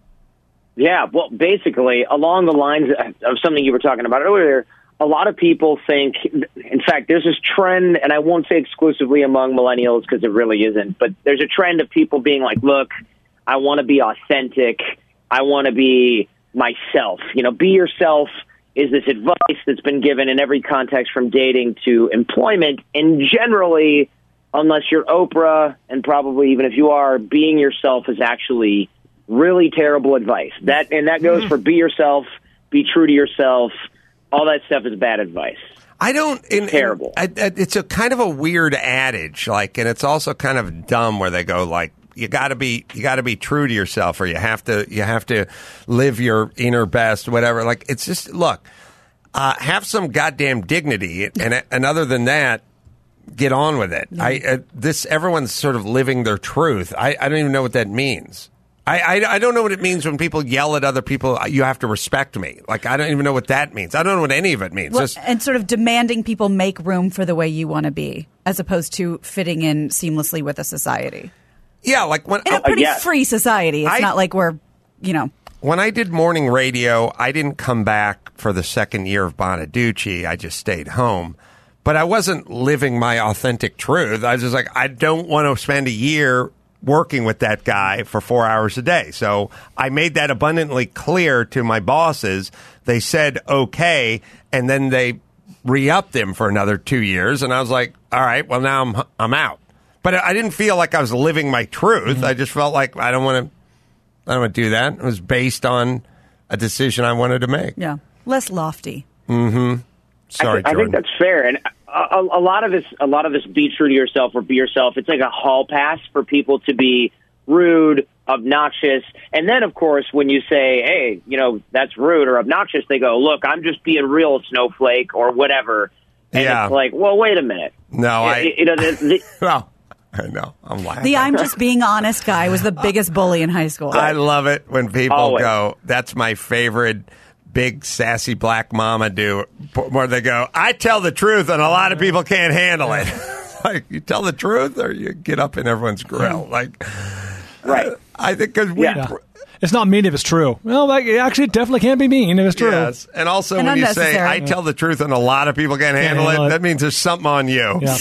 Yeah, well, basically, along the lines of something you were talking about earlier, a lot of people think, in fact, there's this trend, and I won't say exclusively among millennials because it really isn't, but there's a trend of people being like, look, I want to be authentic. I want to be myself. You know, be yourself is this advice that's been given in every context from dating to employment. And generally, unless you're Oprah, and probably even if you are, being yourself is actually really terrible advice. That and that goes for be yourself, be true to yourself. All that stuff is bad advice. I don't. In, Terrible. I, I, it's a kind of a weird adage, like, and it's also kind of dumb where they go like, you got to be, you got to be true to yourself, or you have to, you have to live your inner best, whatever. Like, it's just look, uh, have some goddamn dignity, and and other than that, get on with it. I uh, this everyone's sort of living their truth. I, I don't even know what that means. I, I, I don't know what it means when people yell at other people, you have to respect me. Like, I don't even know what that means. I don't know what any of it means. Well, Just, and sort of demanding people make room for the way you want to be, as opposed to fitting in seamlessly with a society. yeah, like when In a pretty yeah. free society. It's I- not like we're, you know. when I did morning radio, I didn't come back for the second year of Bonaducci. I just stayed home. But I wasn't living my authentic truth. I was just like, I don't want to spend a year working with that guy for four hours a day. So I made that abundantly clear to my bosses. They said, okay. And then they re-upped him for another two years. And I was like, all right, well, now I'm, I'm out. But I didn't feel like I was living my truth. I just felt like I don't want to, I don't want to do that. It was based on a decision I wanted to make. Yeah. Less lofty. Mm-hmm. Sorry, I, th- I Jordan. think that's fair, and a, a, a lot of this, a lot of this, be true to yourself or be yourself. It's like a hall pass for people to be rude, obnoxious, and then of course when you say, "Hey, you know that's rude or obnoxious," they go, "Look, I'm just being real, snowflake or whatever." And Yeah. it's like, well, wait a minute. No, I. You, you know, the, the, well, I know. I'm laughing. The I'm just being honest guy was the biggest bully in high school. I love it when people Always. go, that's my favorite big sassy black mama do, where they go, I tell the truth and a lot of people can't handle it. Like, you tell the truth or you get up in everyone's grill. Like, right. I, I think because we. Yeah. Yeah. It's not mean if it's true. Well, like, it actually definitely can't be mean if it's true. Yes. And also And when you say, unnecessary. I tell the truth and a lot of people can't handle, handle it, it. that means there's something on you. Yeah.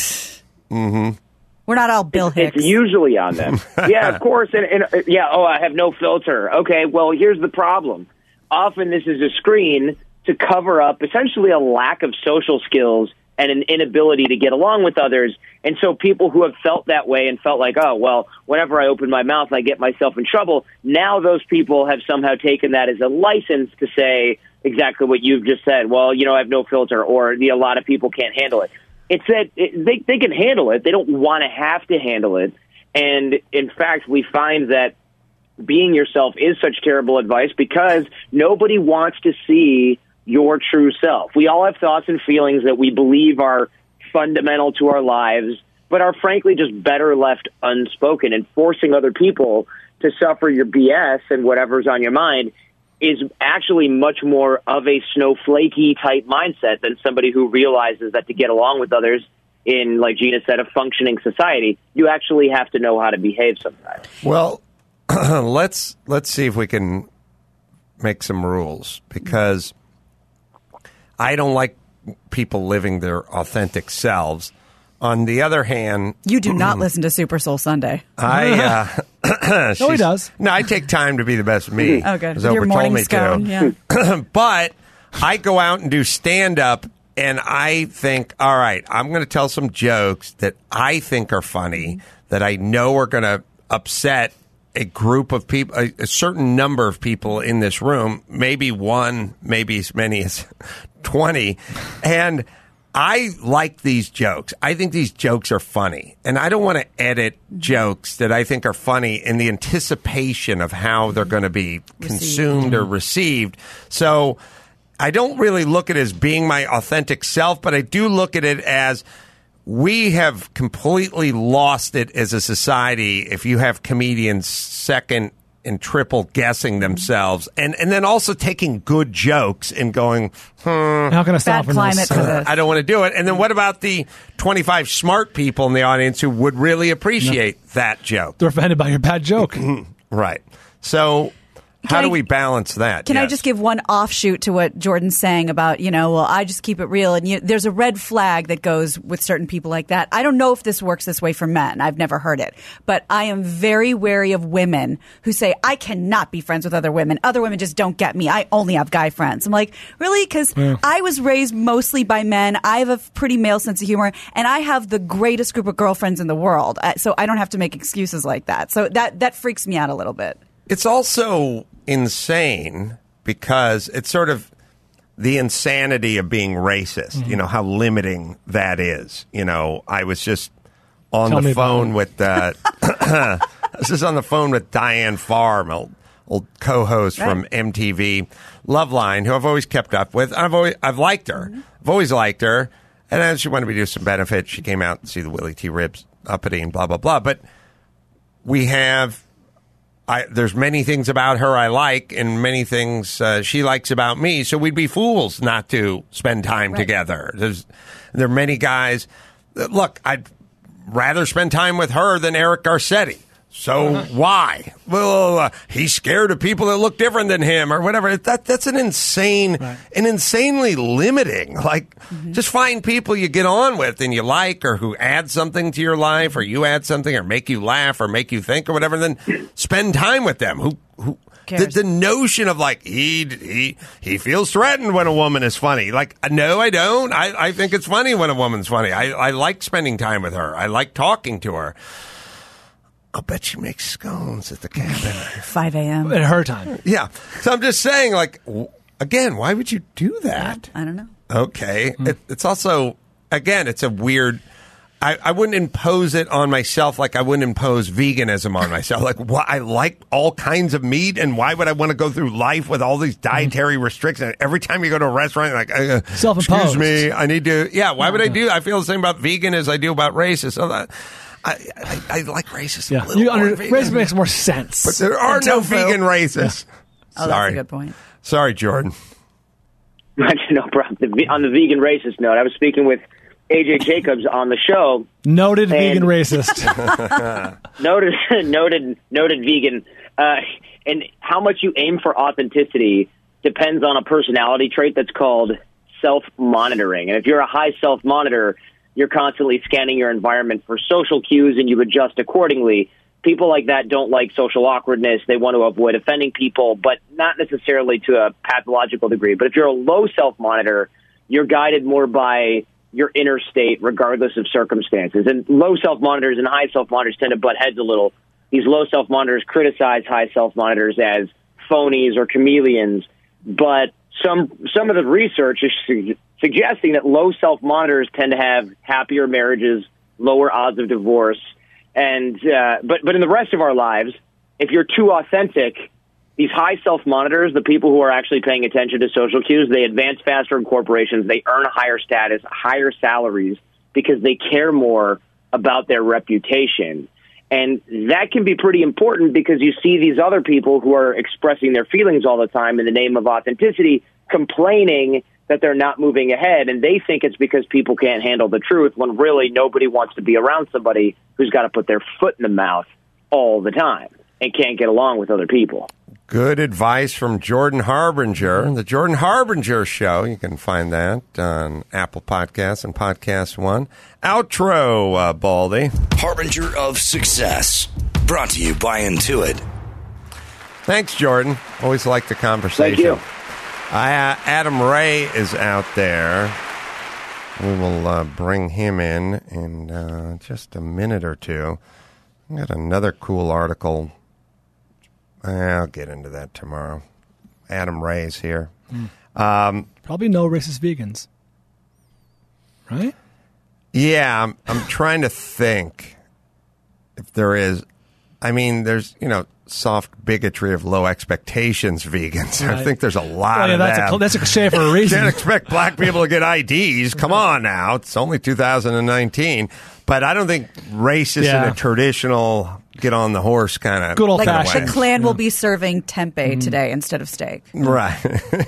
We're not all Bill Hicks. It's usually on them. Yeah, of course. And, and uh, yeah, oh, I have no filter. Okay, well, here's the problem. Often this is a screen to cover up essentially a lack of social skills and an inability to get along with others. And so people who have felt that way and felt like, oh, well, whenever I open my mouth, I get myself in trouble. Now those people have somehow taken that as a license to say exactly what you've just said. Well, you know, I have no filter, or you know, a lot of people can't handle it. It's that it, they, they can handle it. They don't want to have to handle it. And in fact, we find that being yourself is such terrible advice because nobody wants to see your true self. We all have thoughts and feelings that we believe are fundamental to our lives, but are frankly just better left unspoken. And forcing other people to suffer your B S and whatever's on your mind is actually much more of a snowflakey type mindset than somebody who realizes that to get along with others in, like Gina said, a functioning society, you actually have to know how to behave sometimes. Well, let's let's see if we can make some rules, because I don't like people living their authentic selves. On the other hand, You do not listen to Super Soul Sunday. I uh, No, he she's- does. No, I take time to be the best me. Oh, good. as Your Oprah morning told me scone, to. yeah. But I go out and do stand up, and I think, all right, I'm going to tell some jokes that I think are funny, that I know are going to upset a group of people, a, a certain number of people in this room, maybe one, maybe as many as twenty. And I like these jokes. I think these jokes are funny. And I don't want to edit jokes that I think are funny in the anticipation of how they're going to be consumed or received. So I don't really look at it as being my authentic self, but I do look at it as we have completely lost it as a society if you have comedians second and triple guessing themselves and, and then also taking good jokes and going, hmm. How can I stop Bad climate for this. I don't want to do it. And then what about the twenty-five smart people in the audience who would really appreciate no. that joke? They're offended by your bad joke. Right. So how Can do I- we balance that? Can I Yes. just give one offshoot to what Jordan's saying about, you know, well, I just keep it real. And you, there's a red flag that goes with certain people like that. I don't know if this works this way for men. I've never heard it. But I am very wary of women who say, I cannot be friends with other women. Other women just don't get me. I only have guy friends. I'm like, really? Because Yeah. I was raised mostly by men. I have a pretty male sense of humor. And I have the greatest group of girlfriends in the world. Uh, So I don't have to make excuses like that. So that, that freaks me out a little bit. It's also insane because it's sort of the insanity of being racist, Mm-hmm. you know, how limiting that is. You know, I was just on Tell me the about phone it. with, uh, I was just on the phone with Diane Farr, my old, old co-host Right. from M T V Loveline, who I've always kept up with. I've always, I've liked her. Mm-hmm. I've always liked her. And then she wanted me to do some benefits. She came out to see the Willie T. Ribs uppity and blah, blah, blah. But we have, I, there's many things about her I like and many things uh, she likes about me. So we'd be fools not to spend time Right. together. There's, there are many guys. That, look, I'd rather spend time with her than Eric Garcetti. So why? Well, uh, he's scared of people that look different than him or whatever. That that's an insane, Right. an insanely limiting. Like, just find people you get on with and you like, or who add something to your life, or you add something, or make you laugh, or make you think, or whatever. And then spend time with them. Who who? The, Cares? the notion of like he he he feels threatened when a woman is funny. Like, no, I don't. I I think it's funny when a woman's funny. I I like spending time with her. I like talking to her. I'll bet she makes scones at the cabin. five a.m. At her time. Yeah. So I'm just saying, like, w- again, why would you do that? I don't know. Okay. It, it's also, again, it's a weird. I, I wouldn't impose it on myself like I wouldn't impose veganism on myself. Like, why, I like all kinds of meat, and why would I want to go through life with all these dietary restrictions? Every time you go to a restaurant, you're like, uh, Self-imposed. excuse me, I need to. Yeah, why would I do? I feel the same about vegan as I do about racist. So that, I, I, I like racist. Yeah. A little You more under, vegan. race makes more sense. But there are And no tofu. vegan racists. Oh, Sorry. that's a good point. Sorry, Jordan. No problem. The ve- On the vegan racist note, I was speaking with A J Jacobs on the show. Noted And- vegan racist. Noted, noted, noted vegan. Uh, and how much you aim for authenticity depends on a personality trait that's called self-monitoring. And if you're a high self-monitor, you're constantly scanning your environment for social cues and you adjust accordingly. People like that don't like social awkwardness. They want to avoid offending people, but not necessarily to a pathological degree. But if you're a low self-monitor, you're guided more by your inner state, regardless of circumstances. And low self-monitors and high self-monitors tend to butt heads a little. These low self-monitors criticize high self-monitors as phonies or chameleons, but some some of the research is su- suggesting that low self-monitors tend to have happier marriages, lower odds of divorce, and uh, but but in the rest of our lives, if you're too authentic, these high self-monitors, the people who are actually paying attention to social cues, they advance faster in corporations, they earn higher status, higher salaries, because they care more about their reputation. And that can be pretty important because you see these other people who are expressing their feelings all the time in the name of authenticity, complaining that they're not moving ahead, and they think it's because people can't handle the truth, when really nobody wants to be around somebody who's got to put their foot in the mouth all the time and can't get along with other people. Good advice from Jordan Harbinger. The Jordan Harbinger Show. You can find that on Apple Podcasts and Podcast One. Outro, uh, Baldy. Harbinger of Success. Brought to you by Intuit. Thanks, Jordan. Always like the conversation. Thank you. I, uh, Adam Ray is out there. We will uh, bring him in in uh, just a minute or two. I got another cool article. I'll get into that tomorrow. Adam Ray's here. Um, Probably no racist vegans. Right? yeah, I'm, I'm trying to think if there is. I mean, there's, you know, soft bigotry of low expectations vegans. I Right. think there's a lot Oh, yeah, of that's that. a, that's a cliche for a reason. Can't expect black people to get I Ds. Come on now. It's only two thousand nineteen. But I don't think racist Yeah. in a traditional get on the horse kind of Good old Like fashioned. the Klan will be serving tempeh today instead of steak. Right.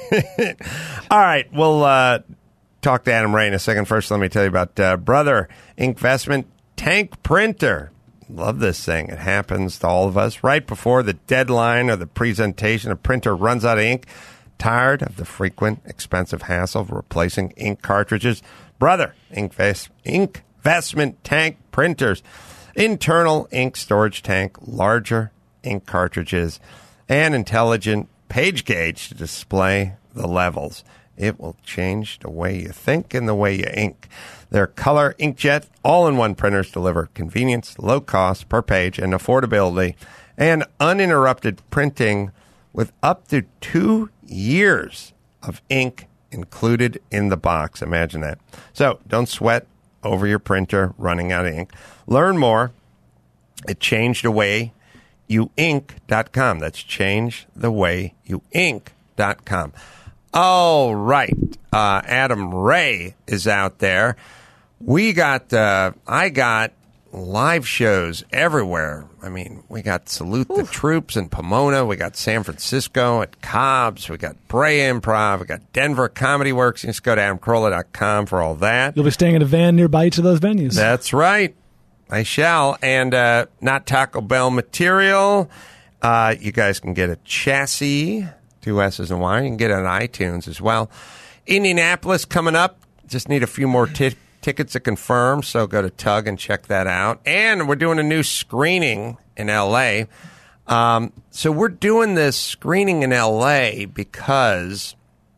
All right. We'll uh, talk to Adam Ray in a second. First, let me tell you about uh, Brother Investment Tank Printer. Love this thing. It happens to all of us right before the deadline of the presentation. A printer runs out of ink. Tired of the frequent, expensive hassle of replacing ink cartridges? Brother Invest, Investment Tank Printers. Internal ink storage tank, larger ink cartridges, and intelligent page gauge to display the levels. It will change the way you think and the way you ink. Their color inkjet all-in-one printers deliver convenience, low cost per page, and affordability, and uninterrupted printing with up to two years of ink included in the box. Imagine that. So don't sweat over your printer running out of ink. Learn more at change the way you ink dot com. That's change the way you ink dot com. All right. Uh, Adam Ray is out there. We got, uh, I got live shows everywhere. I mean, we got Salute the Troops in Pomona. We got San Francisco at Cobb's. We got Brea Improv. We got Denver Comedy Works. You just go to adam carolla dot com for all that. You'll be staying in a van nearby each of those venues. That's right. I shall. And uh, not Taco Bell material. Uh, you guys can get a chassis, two S's and Y. You can get it on iTunes as well. Indianapolis coming up. Just need a few more t- tickets to confirm, so go to Tug and check that out. And we're doing a new screening in L A. Um, so we're doing this screening in L A because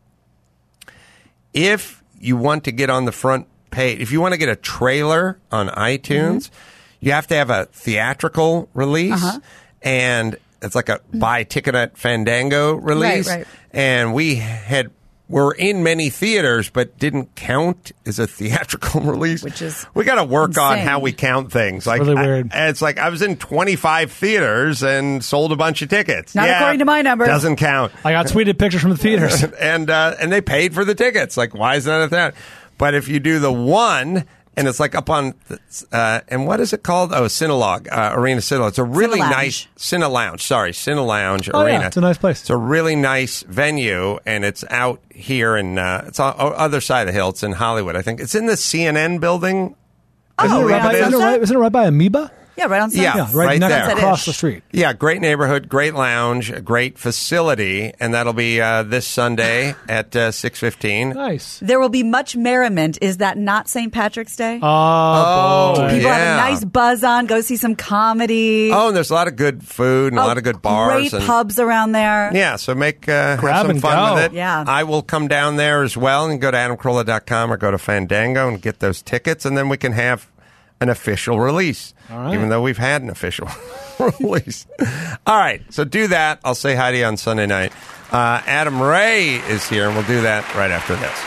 if you want to get on the front page, if you want to get a trailer on iTunes, mm-hmm. you have to have a theatrical release. Uh-huh. And it's like a buy ticket at Fandango release. Right, right. And we had were in many theaters, but didn't count as a theatrical release. Which is we got to work insane. on how we count things. Like really I, weird. It's like I was in twenty-five theaters and sold a bunch of tickets. Not yeah, according to my numbers. Doesn't count. I got tweeted pictures from the theaters. and uh, and they paid for the tickets. Like, why is that that? But if you do the one, and it's like up on, uh, and what is it called? Oh, Cinelogue, uh, Arena Cinelogue. It's a really Cine nice Cine Lounge. Sorry, Cine Lounge Oh, Arena. yeah, it's a nice place. It's a really nice venue, and it's out here in uh, it's on the other side of the hill. It's in Hollywood, I think. It's in the C N N building. Oh, Isn't it right right by, on isn't, it Sunset? right, isn't it right by Amoeba? Yeah, right on Sunset. Yeah, Yeah, right, right next there. across the street. Yeah, great neighborhood, great lounge, a great facility, and that'll be uh, this Sunday at uh, six fifteen. Nice. There will be much merriment. Is that not Saint Patrick's Day? Oh, boy. People yeah. have a nice buzz on, go see some comedy. Oh, and there's a lot of good food and a Oh, lot of good bars. Great and, pubs around there. Yeah, so make uh, Grab have some and fun go. with it. Yeah. I will come down there as well and go to adam carolla dot com or go to Fandango and get those tickets, and then we can have an official release, All right. even though we've had an official release. All right, so do that. I'll say hi to you on Sunday night. Uh, Adam Ray is here, and we'll do that right after this.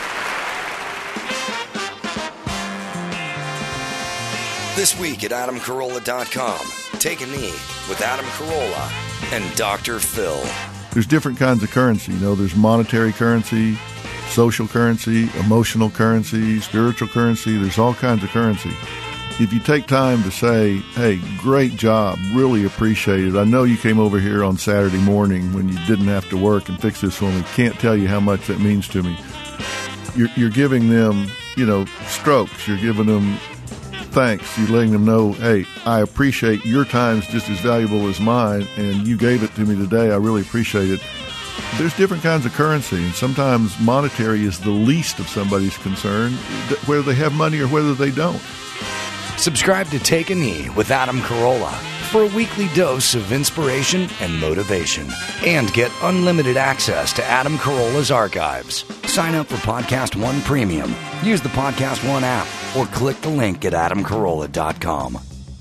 This week at adam carolla dot com, take a knee with Adam Carolla and Doctor Phil. There's different kinds of currency. You know, there's monetary currency, social currency, emotional currency, spiritual currency. There's all kinds of currency. If you take time to say, hey, great job, really appreciate it. I know you came over here on Saturday morning when you didn't have to work and fix this for me. Can't tell you how much that means to me. You're, you're giving them, you know, strokes. You're giving them thanks. You're letting them know, hey, I appreciate your time's just as valuable as mine, and you gave it to me today. I really appreciate it. There's different kinds of currency, and sometimes monetary is the least of somebody's concern, whether they have money or whether they don't. Subscribe to Take a Knee with Adam Carolla for a weekly dose of inspiration and motivation. And get unlimited access to Adam Carolla's archives. Sign up for Podcast One Premium. Use the Podcast One app or click the link at adam carolla dot com.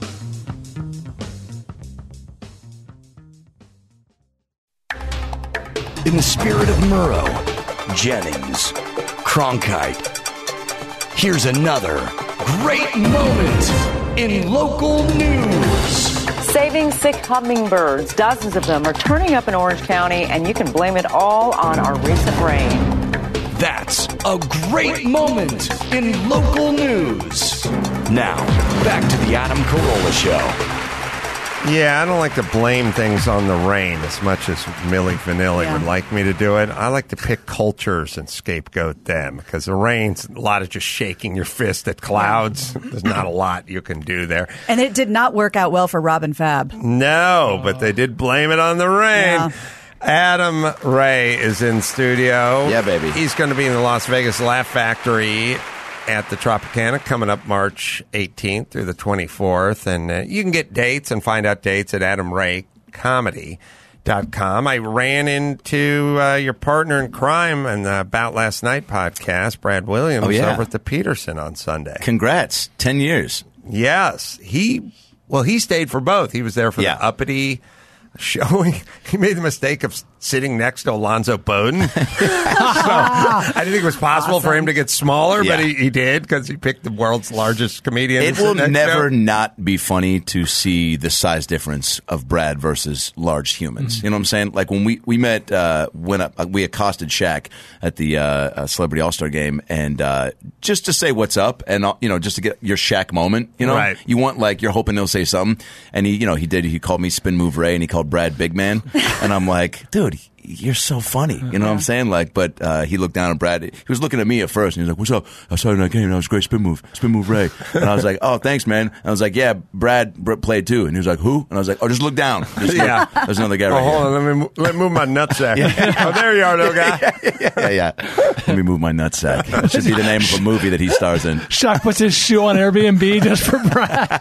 In the spirit of Murrow, Jennings, Cronkite, here's another great moment in local news. saving sick hummingbirds. Dozens of them are turning up in Orange County, and you can blame it all on our recent rain. That's a great moment in local news. Now, back to the Adam Carolla Show. Yeah, I don't like to blame things on the rain as much as Milli Vanilli Yeah. would like me to do it. I like to pick cultures and scapegoat them because the rain's a lot of just shaking your fist at clouds. There's not a lot you can do there. And it did not work out well for Robin Fab. No, but they did blame it on the rain. Yeah. Adam Ray is in studio. Yeah, baby. He's going to be in the Las Vegas Laugh Factory at the Tropicana coming up March eighteenth through the twenty-fourth. And uh, you can get dates and find out dates at adam ray comedy dot com. I ran into uh, your partner in crime in the About Last Night podcast, Brad Williams, Oh, yeah. over at the Peterson on Sunday. Congrats. ten years. Yes. He, well, he stayed for both. He was there for Yeah. the uppity showing. He made the mistake of sitting next to Alonzo Bowden. So I didn't think it was possible for him to get smaller, Yeah. but he, he did because he picked the world's largest comedian. to It sit will next to never him. not be funny to see the size difference of Brad versus large humans. Mm-hmm. You know what I'm saying? Like when we we met, uh, when uh, we accosted Shaq at the uh, uh, Celebrity All Star Game, and uh, just to say what's up, and uh, you know, just to get your Shaq moment. You know, Right. you want like you're hoping he'll say something, and he, you know, he did. He called me Spin Move Ray, and he called Brad Big Man, and I'm like, dude. You're so funny. You know what I'm saying? Like, but uh, he looked down at Brad. He was looking at me at first, and he was like, "What's up? I saw you in that game. That was a great spin move. Spin move, Ray." And I was like, "Oh, thanks, man." And I was like, "Yeah, Brad Br- played too." And he was like, "Who?" And I was like, "Oh, just look down. Just look. Yeah. There's another guy Oh, right hold here." on. Let me, mo- let me move my nutsack. Oh, there you are, little guy. yeah, yeah. Let me move my nutsack. That should be the name of a movie that he stars in. Shaq puts his shoe on Airbnb just for Brad.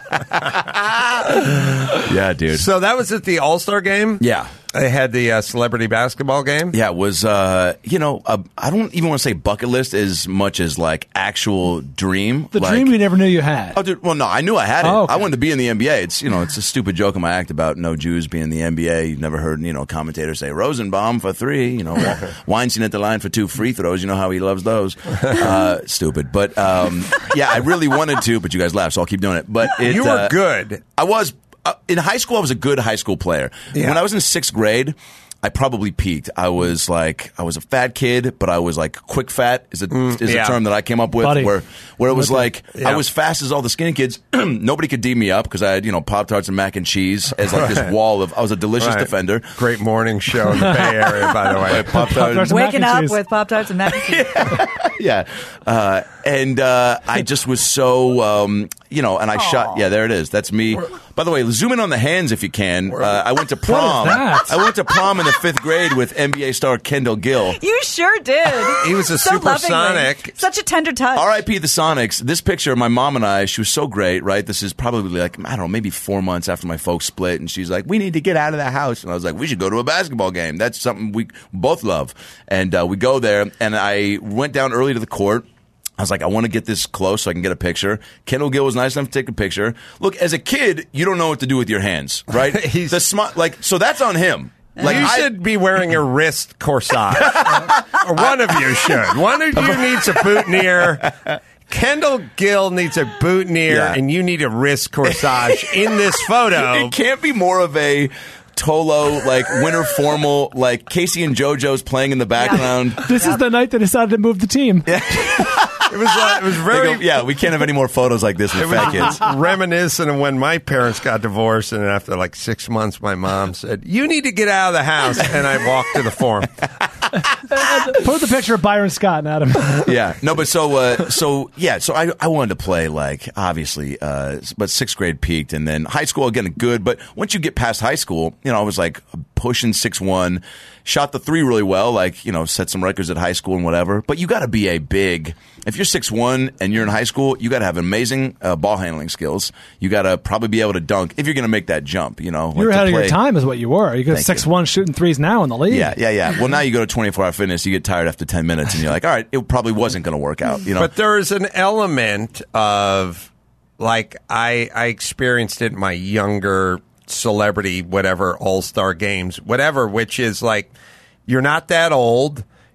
Yeah, dude. So that was at the All-Star game? Yeah. They had the uh, celebrity basketball game? Yeah, it was, uh, you know, uh, I don't even want to say bucket list as much as like actual dream. The like, dream you never knew you had. Oh, dude, well, no, I knew I had it. Oh, okay. I wanted to be in the N B A. It's, you know, it's a stupid joke in my act about no Jews being in the N B A. You've never heard, you know, commentators say Rosenbaum for three, you know, Weinstein at the line for two free throws. You know how he loves those. Uh, stupid. But, um, yeah, I really wanted to, but you guys laughed, so I'll keep doing it. But it, You were uh, good. I was. Uh, in high school, I was a good high school player. Yeah. When I was in sixth grade, I probably peaked. I was like, I was a fat kid, but I was like quick fat is a, is yeah. a term that I came up with Buddy. where, where it was like, Yeah. I was fast as all the skinny kids. Nobody could D me up because I had, you know, Pop-Tarts and mac and cheese as like Right. this wall of, I was a delicious Right. defender. Great morning show in the Bay Area, by the way. Pop-Tarts. Pop-Tarts and mac Waking and up cheese. with Pop Tarts and mac and cheese. yeah. Uh, and uh, I just was so, um, you know, and I shot. Yeah, there it is. That's me. By the way, zoom in on the hands if you can. Uh, I went to prom. that? I went to prom in the fifth grade with N B A star Kendall Gill. You sure did. He was a So lovingly. supersonic. Such a tender touch. R I P the Sonics. This picture, my mom and I, she was so great, right? This is probably like, I don't know, maybe four months after my folks split. And she's like, we need to get out of the house. And I was like, we should go to a basketball game. That's something we both love. And uh, we go there. And I went down early to the court. I was like, I want to get this close so I can get a picture. Kendall Gill was nice enough to take a picture. Look, as a kid, you don't know what to do with your hands, right? He's- the sm- like, so that's on him. Like, you I- should be wearing a wrist corsage. Or one of you should. One of you needs a boutonniere. Kendall Gill needs a boutonniere, Yeah. and you need a wrist corsage in this photo. It can't be more of a Tolo, like winter formal, like Casey and JoJo's playing in the background. This is the night they decided to move the team. It was uh, it was They very go, yeah, we can't have any more photos like this with fat kids. reminiscent of when my parents got divorced, and after like six months, my mom said, "You need to get out of the house," and I walked to the forum. Put the picture of Byron Scott and Adam. Yeah, no, but so, uh, so yeah, so I, I wanted to play like obviously, uh, but sixth grade peaked, and then high school again good. But once you get past high school, you know, I was like pushing six one, shot the three really well, like you know, set some records at high school and whatever. But you got to be a big. If you're six one and you're in high school, you got to have amazing uh, ball handling skills. You got to probably be able to dunk if you're going to make that jump. You know, You were like to ahead of your play- time, is what you were. You got Thank six you. one shooting threes now in the league. Yeah, yeah, yeah. Well, now you go to twenty-four hour fitness, you get tired after ten minutes, and you're like, all right, it probably wasn't going to work out. You know, But there is an element of, like, I I experienced it in my younger celebrity, whatever, all-star games, whatever, which is like, you're not that old.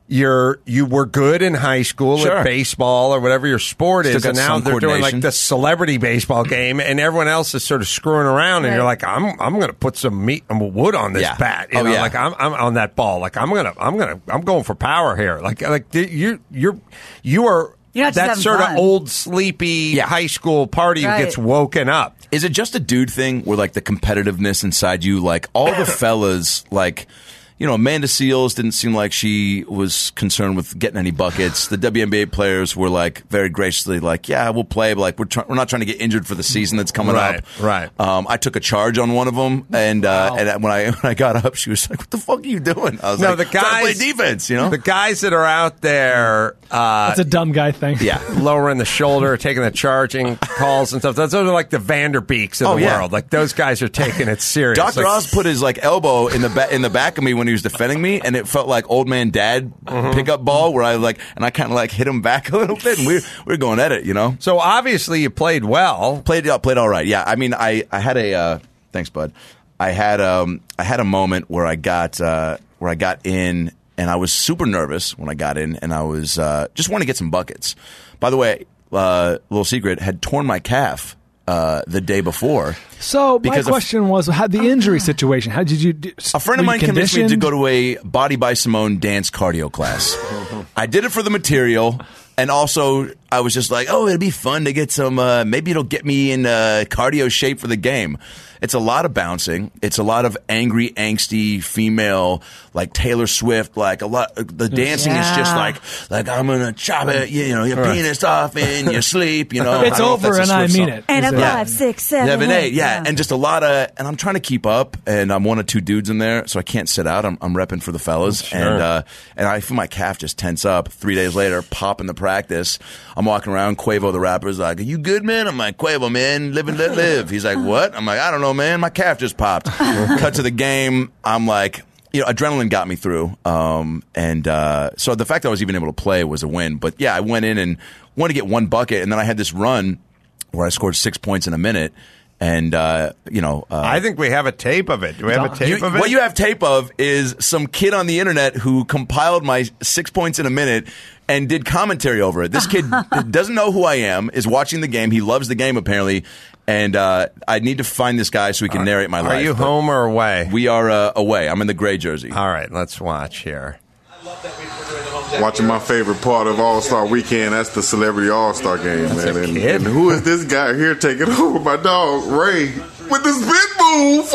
you're you were good in high school Sure. at baseball or whatever your sport Still is, got and now some they're doing like coordination. the celebrity baseball game, and everyone else is sort of screwing around, and Right. you're like, I'm I'm going to put some meat and wood on this Yeah. bat, you Oh, know, yeah. like I'm I'm on that ball, like I'm gonna I'm gonna I'm going for power here, like like you you're you are. You're not just that having sort fun. of old sleepy Yeah. high school party Right. who gets woken up. Is it just a dude thing where like the competitiveness inside you, like all the fellas, like, you know, Amanda Seals didn't seem like she was concerned with getting any buckets. The W N B A players were like very graciously like, yeah, we'll play, but like we're try- we're not trying to get injured for the season that's coming Right, up. right. Um, I took a charge on one of them, and uh, and when I when I got up, she was like, "What the fuck are you doing?" I was No, like, the "Trying to guys play defense," you know. the guys that are out there. Uh, That's a dumb guy thing. yeah. lowering the shoulder, taking the charging calls and stuff. Those are like the Vanderbeeks of Oh, the yeah. world. Like those guys are taking it serious. Doctor Like, Oz put his like elbow in the ba- in the back of me when he was defending me, and it felt like old man dad Mm-hmm. pickup ball where I like and I kind of like hit him back a little bit, and we we were going at it, you know. So obviously you played well. Played uh, played all right. Yeah, I mean, I, I had a uh, thanks, bud. I had um I had a moment where I got uh, where I got in, and I was super nervous when I got in, and I was uh, just wanted to get some buckets. By the way, uh, little secret, had torn my calf uh, the day before. So my Because of- question was, how the injury situation? How did you? Do, A friend of were mine you convinced me to conditioned? go to a Body by Simone dance cardio class. I did it for the material, and also I was just like, oh, it'll be fun to get some, uh, maybe it'll get me in uh, cardio shape for the game. It's a lot of bouncing. It's a lot of angry, angsty female, like Taylor Swift. Like a lot, the dancing is just Yeah. like, like I'm gonna chop it, you know, your penis off in your sleep. You know, It's I don't know if over, that's a and I Swift mean song. it. And Is a it- five, six, seven, Seven, eight. eight, yeah. and just a lot of, and I'm trying to keep up, and I'm one of two dudes in there, so I can't sit out. I'm, I'm repping for the fellas, Sure. and uh, and I feel my calf just tense up. Three days later, pop in the practice. I'm walking around. Quavo, the rapper, is like, "Are you good, man?" I'm like, "Quavo, man, live and let live." He's like, "What?" I'm like, "I don't know, man. My calf just popped." Cut to the game. I'm like, you know, adrenaline got me through, um, and uh, so the fact that I was even able to play was a win. But yeah, I went in and wanted to get one bucket, and then I had this run where I scored six points in a minute. And, uh, you know, uh, I think we have a tape of it. Do we have a tape you- of it? what you have tape of is some kid on the internet who compiled my six points in a minute and did commentary over it. This kid doesn't know who I am, is watching the game. He loves the game, apparently. And uh, I need to find this guy so he can narrate my Are life. you But home or away? We are uh, away. I'm in the gray jersey. All right, let's watch here. Watching my favorite part of All Star Weekend, that's the Celebrity All Star Game, man. a And, kid. and who is this guy here taking over my dog, Ray, with this big move?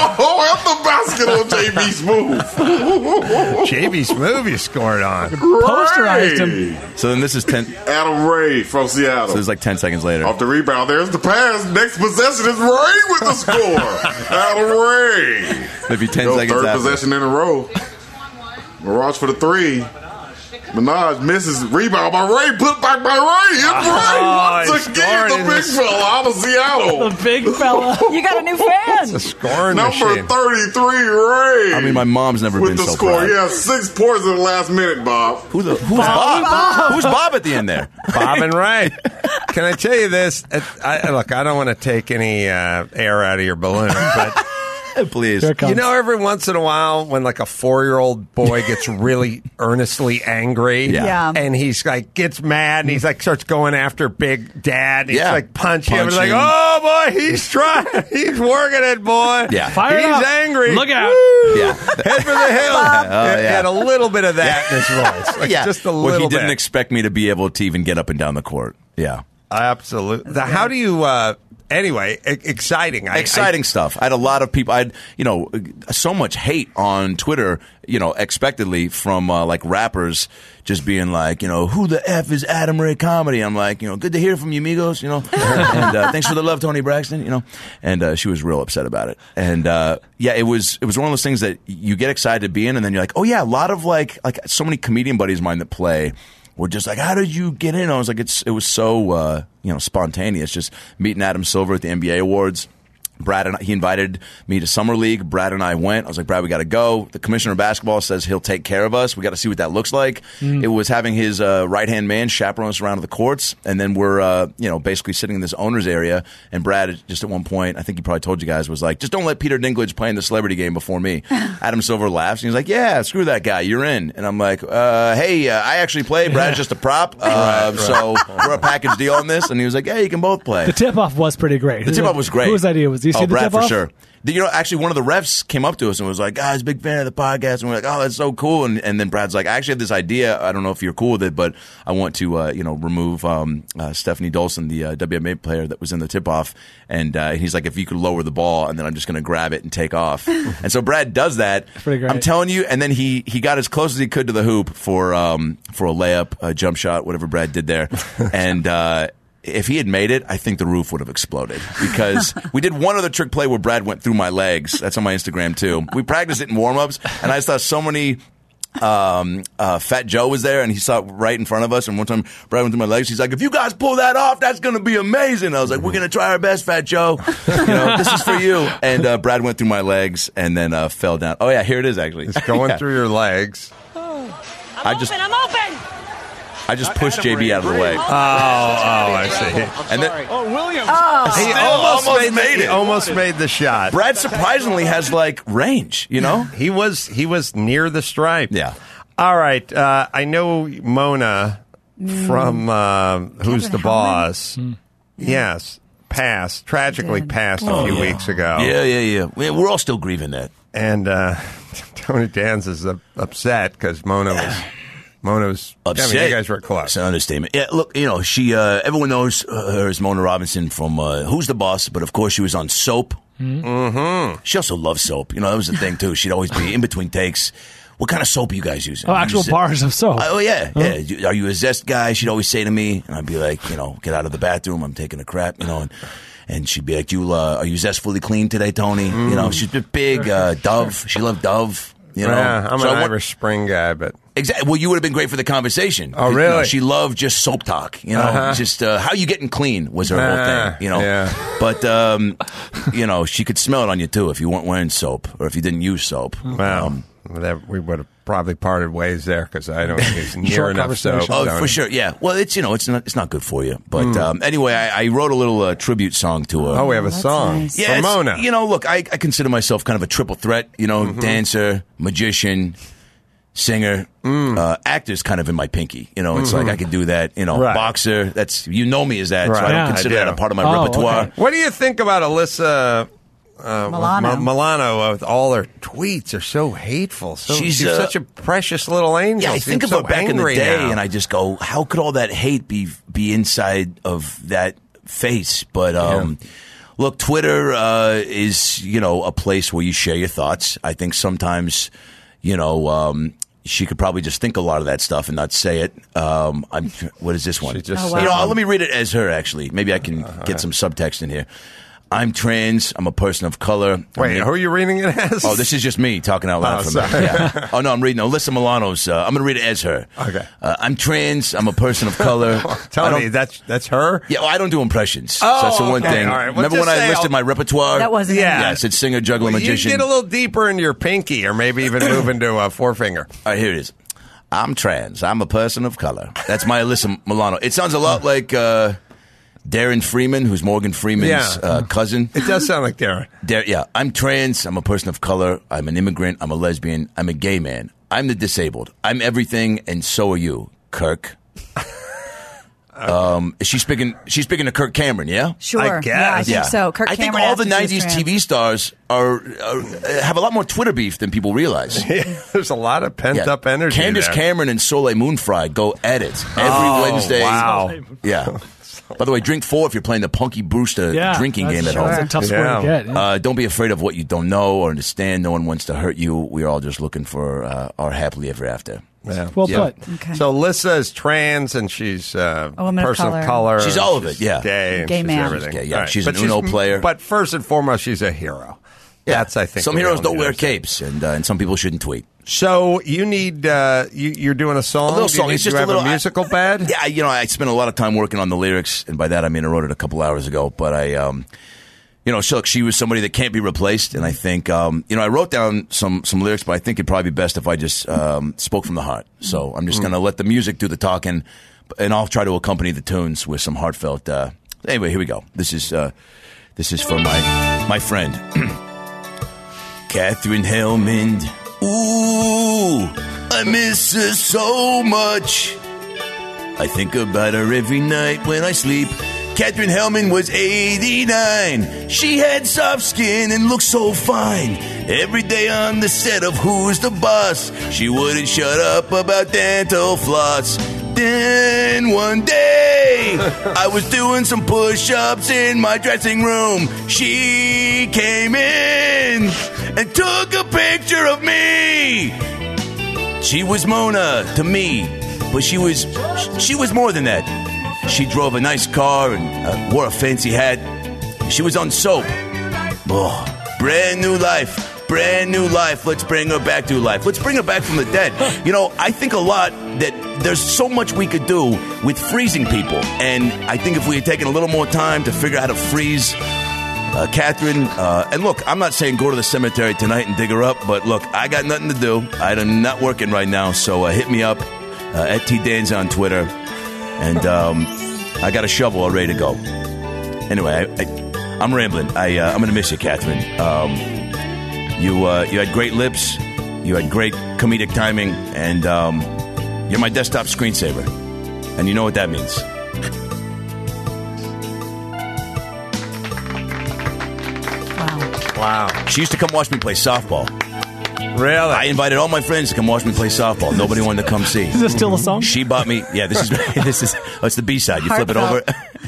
Oh, at the basket on J B Smooth. J B Smooth you scored on. Posterized him. So then this is ten. Adam Ray from Seattle. So this is like ten seconds later. Off the rebound, there's the pass. Next possession is Ray with the score. Adam Ray. If you ten Yo, seconds third after. possession in a row. Mirage for the three. Minaj misses. Rebound by Ray. Put back by Ray. It's Ray. Oh, Once he's again, scoring the in big this- fella out of Seattle. The big fella. You got a new fan. Scoring Number machine. thirty-three, Ray. I mean, my mom's never with been the so score. proud. Yeah, six points in the last minute, Bob. Who the, who's Bob? Who's Bob at the end there? Bob and Ray. Can I tell you this? I, I- look, I don't want to take any uh, air out of your balloon, but Please. Here it comes. you know, every once in a while, when like a four-year-old boy gets really earnestly angry, Yeah. Yeah. and he's like gets mad, and he's like starts going after Big Dad, and he's Yeah. like punching him, and like, Punching. oh boy, he's trying, he's working it, boy, Yeah. Fire it he's up. angry, Look out. Woo. Yeah. head for the hill. Oh, He yeah. had a little bit of that in his voice, like yeah. just a well, little he didn't bit. expect me to be able to even get up and down the court. Yeah. Absolutely. The- How do you? Uh, anyway, e- exciting. I, Exciting stuff. I had a lot of people. I had, you know, so much hate on Twitter, you know, expectedly from uh, like rappers just being like, you know, who the F is Adam Ray Comedy? I'm like, you know, good to hear from you, amigos, you know, and uh, thanks for the love, Tony Braxton, you know, and uh, she was real upset about it. And uh, yeah, it was it was one of those things that you get excited to be in, and then you're like, oh yeah, a lot of like like so many comedian buddies of mine that play. We're just like, how did you get in? I was like, it's it was so uh, you know spontaneous. Just meeting Adam Silver at the N B A Awards, Brad and I, he invited me to summer league. Brad and I went. I was like, Brad, we got to go. The commissioner of basketball says he'll take care of us. We got to see what that looks like. Mm. It was having his uh, right hand man chaperone us around to the courts, and then we're uh, you know basically sitting in this owner's area. And Brad, just at one point, I think he probably told you guys, was like, just don't let Peter Dinklage play in the celebrity game before me. Adam Silver laughs and he's like, yeah, screw that guy, you're in. And I'm like, uh, hey, uh, I actually play. Brad's just a prop, uh, right, right. So we're a package deal on this. And he was like, yeah, you can both play. The tip off was pretty great. The tip off was great. Whose idea was? Did you see oh, the Brad tip for off? sure. You know, actually, one of the refs came up to us and was like, "Guys, big fan of the podcast." And we're like, "Oh, that's so cool." And, and then Brad's like, "I actually have this idea. I don't know if you're cool with it, but I want to, uh, you know, remove um, uh, Stephanie Dolson, the uh, W N B A player that was in the tip-off." And uh, he's like, "If you could lower the ball, and then I'm just going to grab it and take off." And so Brad does that. Pretty great. I'm telling you. And then he he got as close as he could to the hoop for um, for a layup, a jump shot, whatever Brad did there, and. Uh, If he had made it, I think the roof would have exploded because we did one other trick play where Brad went through my legs. That's on my Instagram, too. We practiced it in warm-ups, and I saw so many um, uh, Fat Joe was there, and he saw it right in front of us, and one time Brad went through my legs. He's like, if you guys pull that off, that's going to be amazing. I was like, we're going to try our best, Fat Joe. You know, this is for you. And uh, Brad went through my legs and then uh, fell down. Oh, yeah, here it is, actually. It's going yeah. through your legs. I'm I open, just, I'm open! I just pushed J B out of the way. Oh, oh, I see. And then, Oh, Williams. Oh. He Still almost, almost made, made the, it. He almost made the shot. Brad surprisingly has like range, you know? He was he was near the stripe. Yeah. All right. Uh, I know Mona from uh, Who's the Kevin Boss. Mm. Yes, passed tragically passed a Oh, few yeah. weeks ago. Yeah, yeah, yeah. We- We're all still grieving that. And uh, Tony Danza is uh, upset because Mona was Mona was Upset. I mean, you guys were close. It's an understatement. Yeah, look, you know, she. Uh, everyone knows her as Mona Robinson from uh, Who's the Boss, but of course she was on Soap. Mm-hmm. She also loves soap. You know, that was the thing too. She'd always be in between takes. What kind of soap are you guys using? Oh, You actual use it- bars of soap. Oh yeah, Huh? yeah. You- Are you a Zest guy? She'd always say to me, and I'd be like, you know, get out of the bathroom. I'm taking a crap, you know, and. And she'd be like, "You, uh, are you Zest fully clean today, Tony?" Mm. You know, she's been big. Uh, Dove, she loved Dove. You know, Yeah, I'm So an I want- Irish Spring guy, but Exactly. Well, you would have been great for the conversation. Oh, You really? know, she loved just soap talk. You know, Uh-huh. just uh, how you getting clean was her whole Ah, thing. You know, yeah. but um, you know, she could smell it on you too if you weren't wearing soap or if you didn't use soap. well, Um, that, we would have probably parted ways there because I don't think it's near Short enough soap. conversation. Oh, Tony. for sure, yeah. Well, it's you know, it's not it's not good for you. But Mm. um, anyway, I, I wrote a little uh, tribute song to her. Oh, we have a that's song nice. yeah, from it's- Mona. You know, look, I, I consider myself kind of a triple threat. You know, Mm-hmm. dancer, magician, singer, Mm. uh, actor's kind of in my pinky. You know, it's like I could do that. You know, Mm-hmm. Right. boxer. That's you know me as that, so Right. I don't Yeah, I consider do. that a part of my Oh, repertoire. okay. What do you think about Alyssa uh, Milano. Ma- Milano? With all her tweets are so hateful. So, She's, she's uh, such a precious little angel. Yeah, I Seems think of so her back in the angry day, now. and I just go, how could all that hate be be inside of that face? But um, look, Twitter uh, is you know a place where you share your thoughts. I think sometimes, you know. Um, she could probably just think a lot of that stuff and not say it. Um, I'm. What is this one? She just Oh, You know, wow. let me read it as her. Actually, maybe I can Uh-huh. get some subtext in here. I'm trans. I'm a person of color. Wait, I'm who are you reading it as? Oh, this is just me talking out loud Oh, from me. sorry. Yeah. Oh no, I'm reading Alyssa Milano's. Uh, I'm going to read it as her. Okay. Uh, I'm trans. I'm a person of color. Tell I me don't- that's that's her. Yeah, well, I don't do impressions. Oh, so that's the one okay. thing. All right. Well, Remember when just I say listed I'll- my repertoire? That wasn't Yeah. in Yeah, I said singer, juggler, Well, magician. You get a little deeper into your pinky, or maybe even move into a forefinger. All right, here it is. I'm trans. I'm a person of color. That's my Alyssa Milano. It sounds a lot like uh, Darren Freeman, who's Morgan Freeman's Yeah. uh, cousin. It does sound like Darren. Dar- yeah, I'm trans. I'm a person of color. I'm an immigrant. I'm a lesbian. I'm a gay man. I'm the disabled. I'm everything, and so are you, Kirk. Um, is she speaking? She's speaking to Kirk Cameron, yeah. Sure. I Yeah, I guess. think so. Kirk I think Cameron all the after he was nineties trans. T V stars are, are have a lot more Twitter beef than people realize. There's a lot of pent Yeah. up energy. Candace there. Cameron and Soleil Moonfry go at it every Oh, Wednesday. wow. Yeah. By the way, drink four if you're playing the Punky Brewster Yeah, drinking that's game at sure. home. That's a tough score Yeah. to get. Yeah. Uh, don't be afraid of what you don't know or understand. No one wants to hurt you. We're all just looking for uh, our happily ever after. Yeah. Well Yeah. put. Okay. So Alyssa is trans, and she's uh, A woman of person color. of color. She's all of it, she's yeah. Gay, and Gay she's man. everything. She's gay, yeah. All right. She's But an Uno player. But first and foremost, she's a hero. That's I think Some the heroes real don't wear news. capes, and uh, and some people shouldn't tweet. So you need uh, you, you're doing a song. A little Do you song. need It's to just a have little a musical bed. Yeah, you know, I spent a lot of time working on the lyrics, and by that I mean I wrote it a couple hours ago. But I, um, you know, she, look, she was somebody that can't be replaced. And I think, um, you know, I wrote down some, some lyrics, but I think it'd probably be best if I just um, spoke from the heart. So I'm just going to let the music do the talking, and I'll try to accompany the tunes with some heartfelt. Uh, anyway, here we go. This is uh, this is for my my friend, Katherine Helmond. Ooh, I miss her so much. I think about her every night when I sleep. Katherine Helmond was eighty-nine. She had soft skin and looked so fine. Every day on the set of Who's the Boss, she wouldn't shut up about dental floss. Then one day, I was doing some push-ups in my dressing room. She came in and took a picture of me. She was Mona to me, but she was she was more than that. She drove a nice car and uh, wore a fancy hat. She was on soap. Oh, brand new life. Brand new life. Let's bring her back to life. Let's bring her back from the dead. You know, I think a lot that there's so much we could do with freezing people. And I think if we had taken a little more time to figure out how to freeze uh, Katherine. Uh, and look, I'm not saying go to the cemetery tonight and dig her up. But look, I got nothing to do. I'm not working right now. So uh, hit me up uh, at T Danza on Twitter. And um, I got a shovel all ready to go. Anyway, I, I, I'm rambling. I, uh, I'm going to miss you, Katherine. Um, you uh, you had great lips. You had great comedic timing. And um, you're my desktop screensaver. And you know what that means. Wow. Wow. She used to come watch me play softball. Really? I invited all my friends to come watch me play softball. Nobody wanted to come see. Is this still a song? She bought me. Yeah, this is this is. Oh, it's the B side. You flip it over.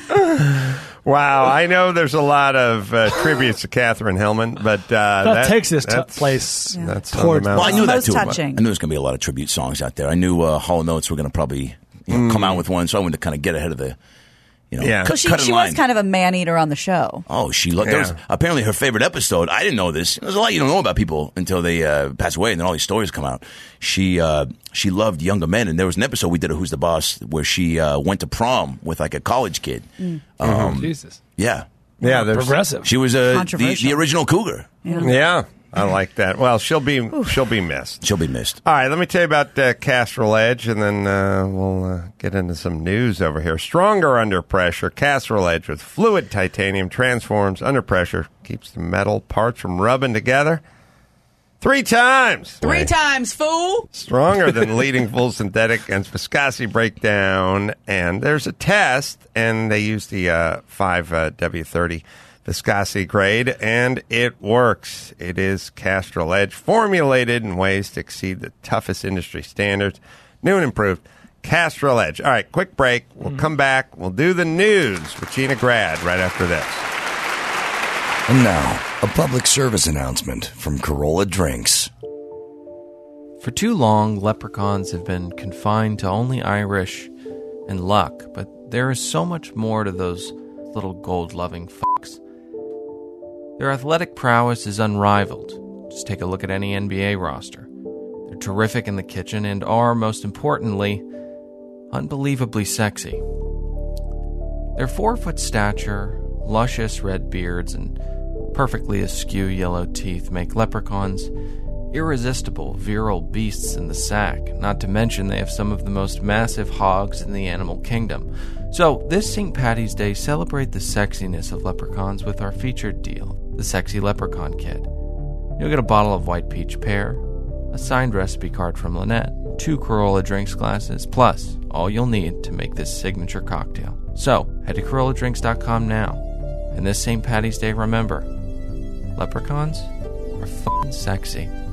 Wow, I know there's a lot of uh, tributes to Katherine Helmond, but uh, that, that takes this t- that's, place yeah. That's towards. Well, I knew that Most too. touching. I knew there was going to be a lot of tribute songs out there. I knew uh, Hall and Oates were going to probably you know, mm. come out with one, so I wanted to kind of get ahead of the. You know, yeah. cut, she, cut in she line. was kind of a man-eater on the show. Oh, she loved. Yeah. There was apparently her favorite episode. I didn't know this. There's a lot you don't know about people until they uh, pass away, and then all these stories come out. She uh, she loved younger men, and there was an episode we did of Who's the Boss where she uh, went to prom with like a college kid. Mm. Um, Jesus. Yeah. Yeah, there's progressive. She was uh, the, the original cougar. Yeah. Yeah, I like that. Well, she'll be Oof. she'll be missed. She'll be missed. All right, let me tell you about uh, Castrol Edge, and then uh, we'll uh, get into some news over here. Stronger under pressure. Castrol Edge with fluid titanium transforms under pressure, keeps the metal parts from rubbing together. Three times. Three Right. times, fool. Stronger than leading full synthetic and viscosity breakdown. And there's a test, and they use the uh, five W thirty viscosity grade, and it works. It is Castrol Edge, formulated in ways to exceed the toughest industry standards. New and improved. Castrol Edge. All right, quick break. We'll come back. We'll do the news with Gina Grad right after this. And now, a public service announcement from Corolla Drinks. For too long, leprechauns have been confined to only Irish and luck, but there is so much more to those little gold-loving fucks. Their athletic prowess is unrivaled. Just take a look at any N B A roster. They're terrific in the kitchen and are, most importantly, unbelievably sexy. Their four-foot stature, luscious red beards, and perfectly askew yellow teeth make leprechauns irresistible, virile beasts in the sack, not to mention they have some of the most massive hogs in the animal kingdom. So, this Saint Patty's Day, celebrate the sexiness of leprechauns with our featured deal, the Sexy Leprechaun Kit. You'll get a bottle of white peach pear, a signed recipe card from Lynette, two Corolla drinks glasses, plus all you'll need to make this signature cocktail. So, head to Corolla Drinks dot com now. And this Saint Patty's Day, remember, leprechauns are f***ing sexy.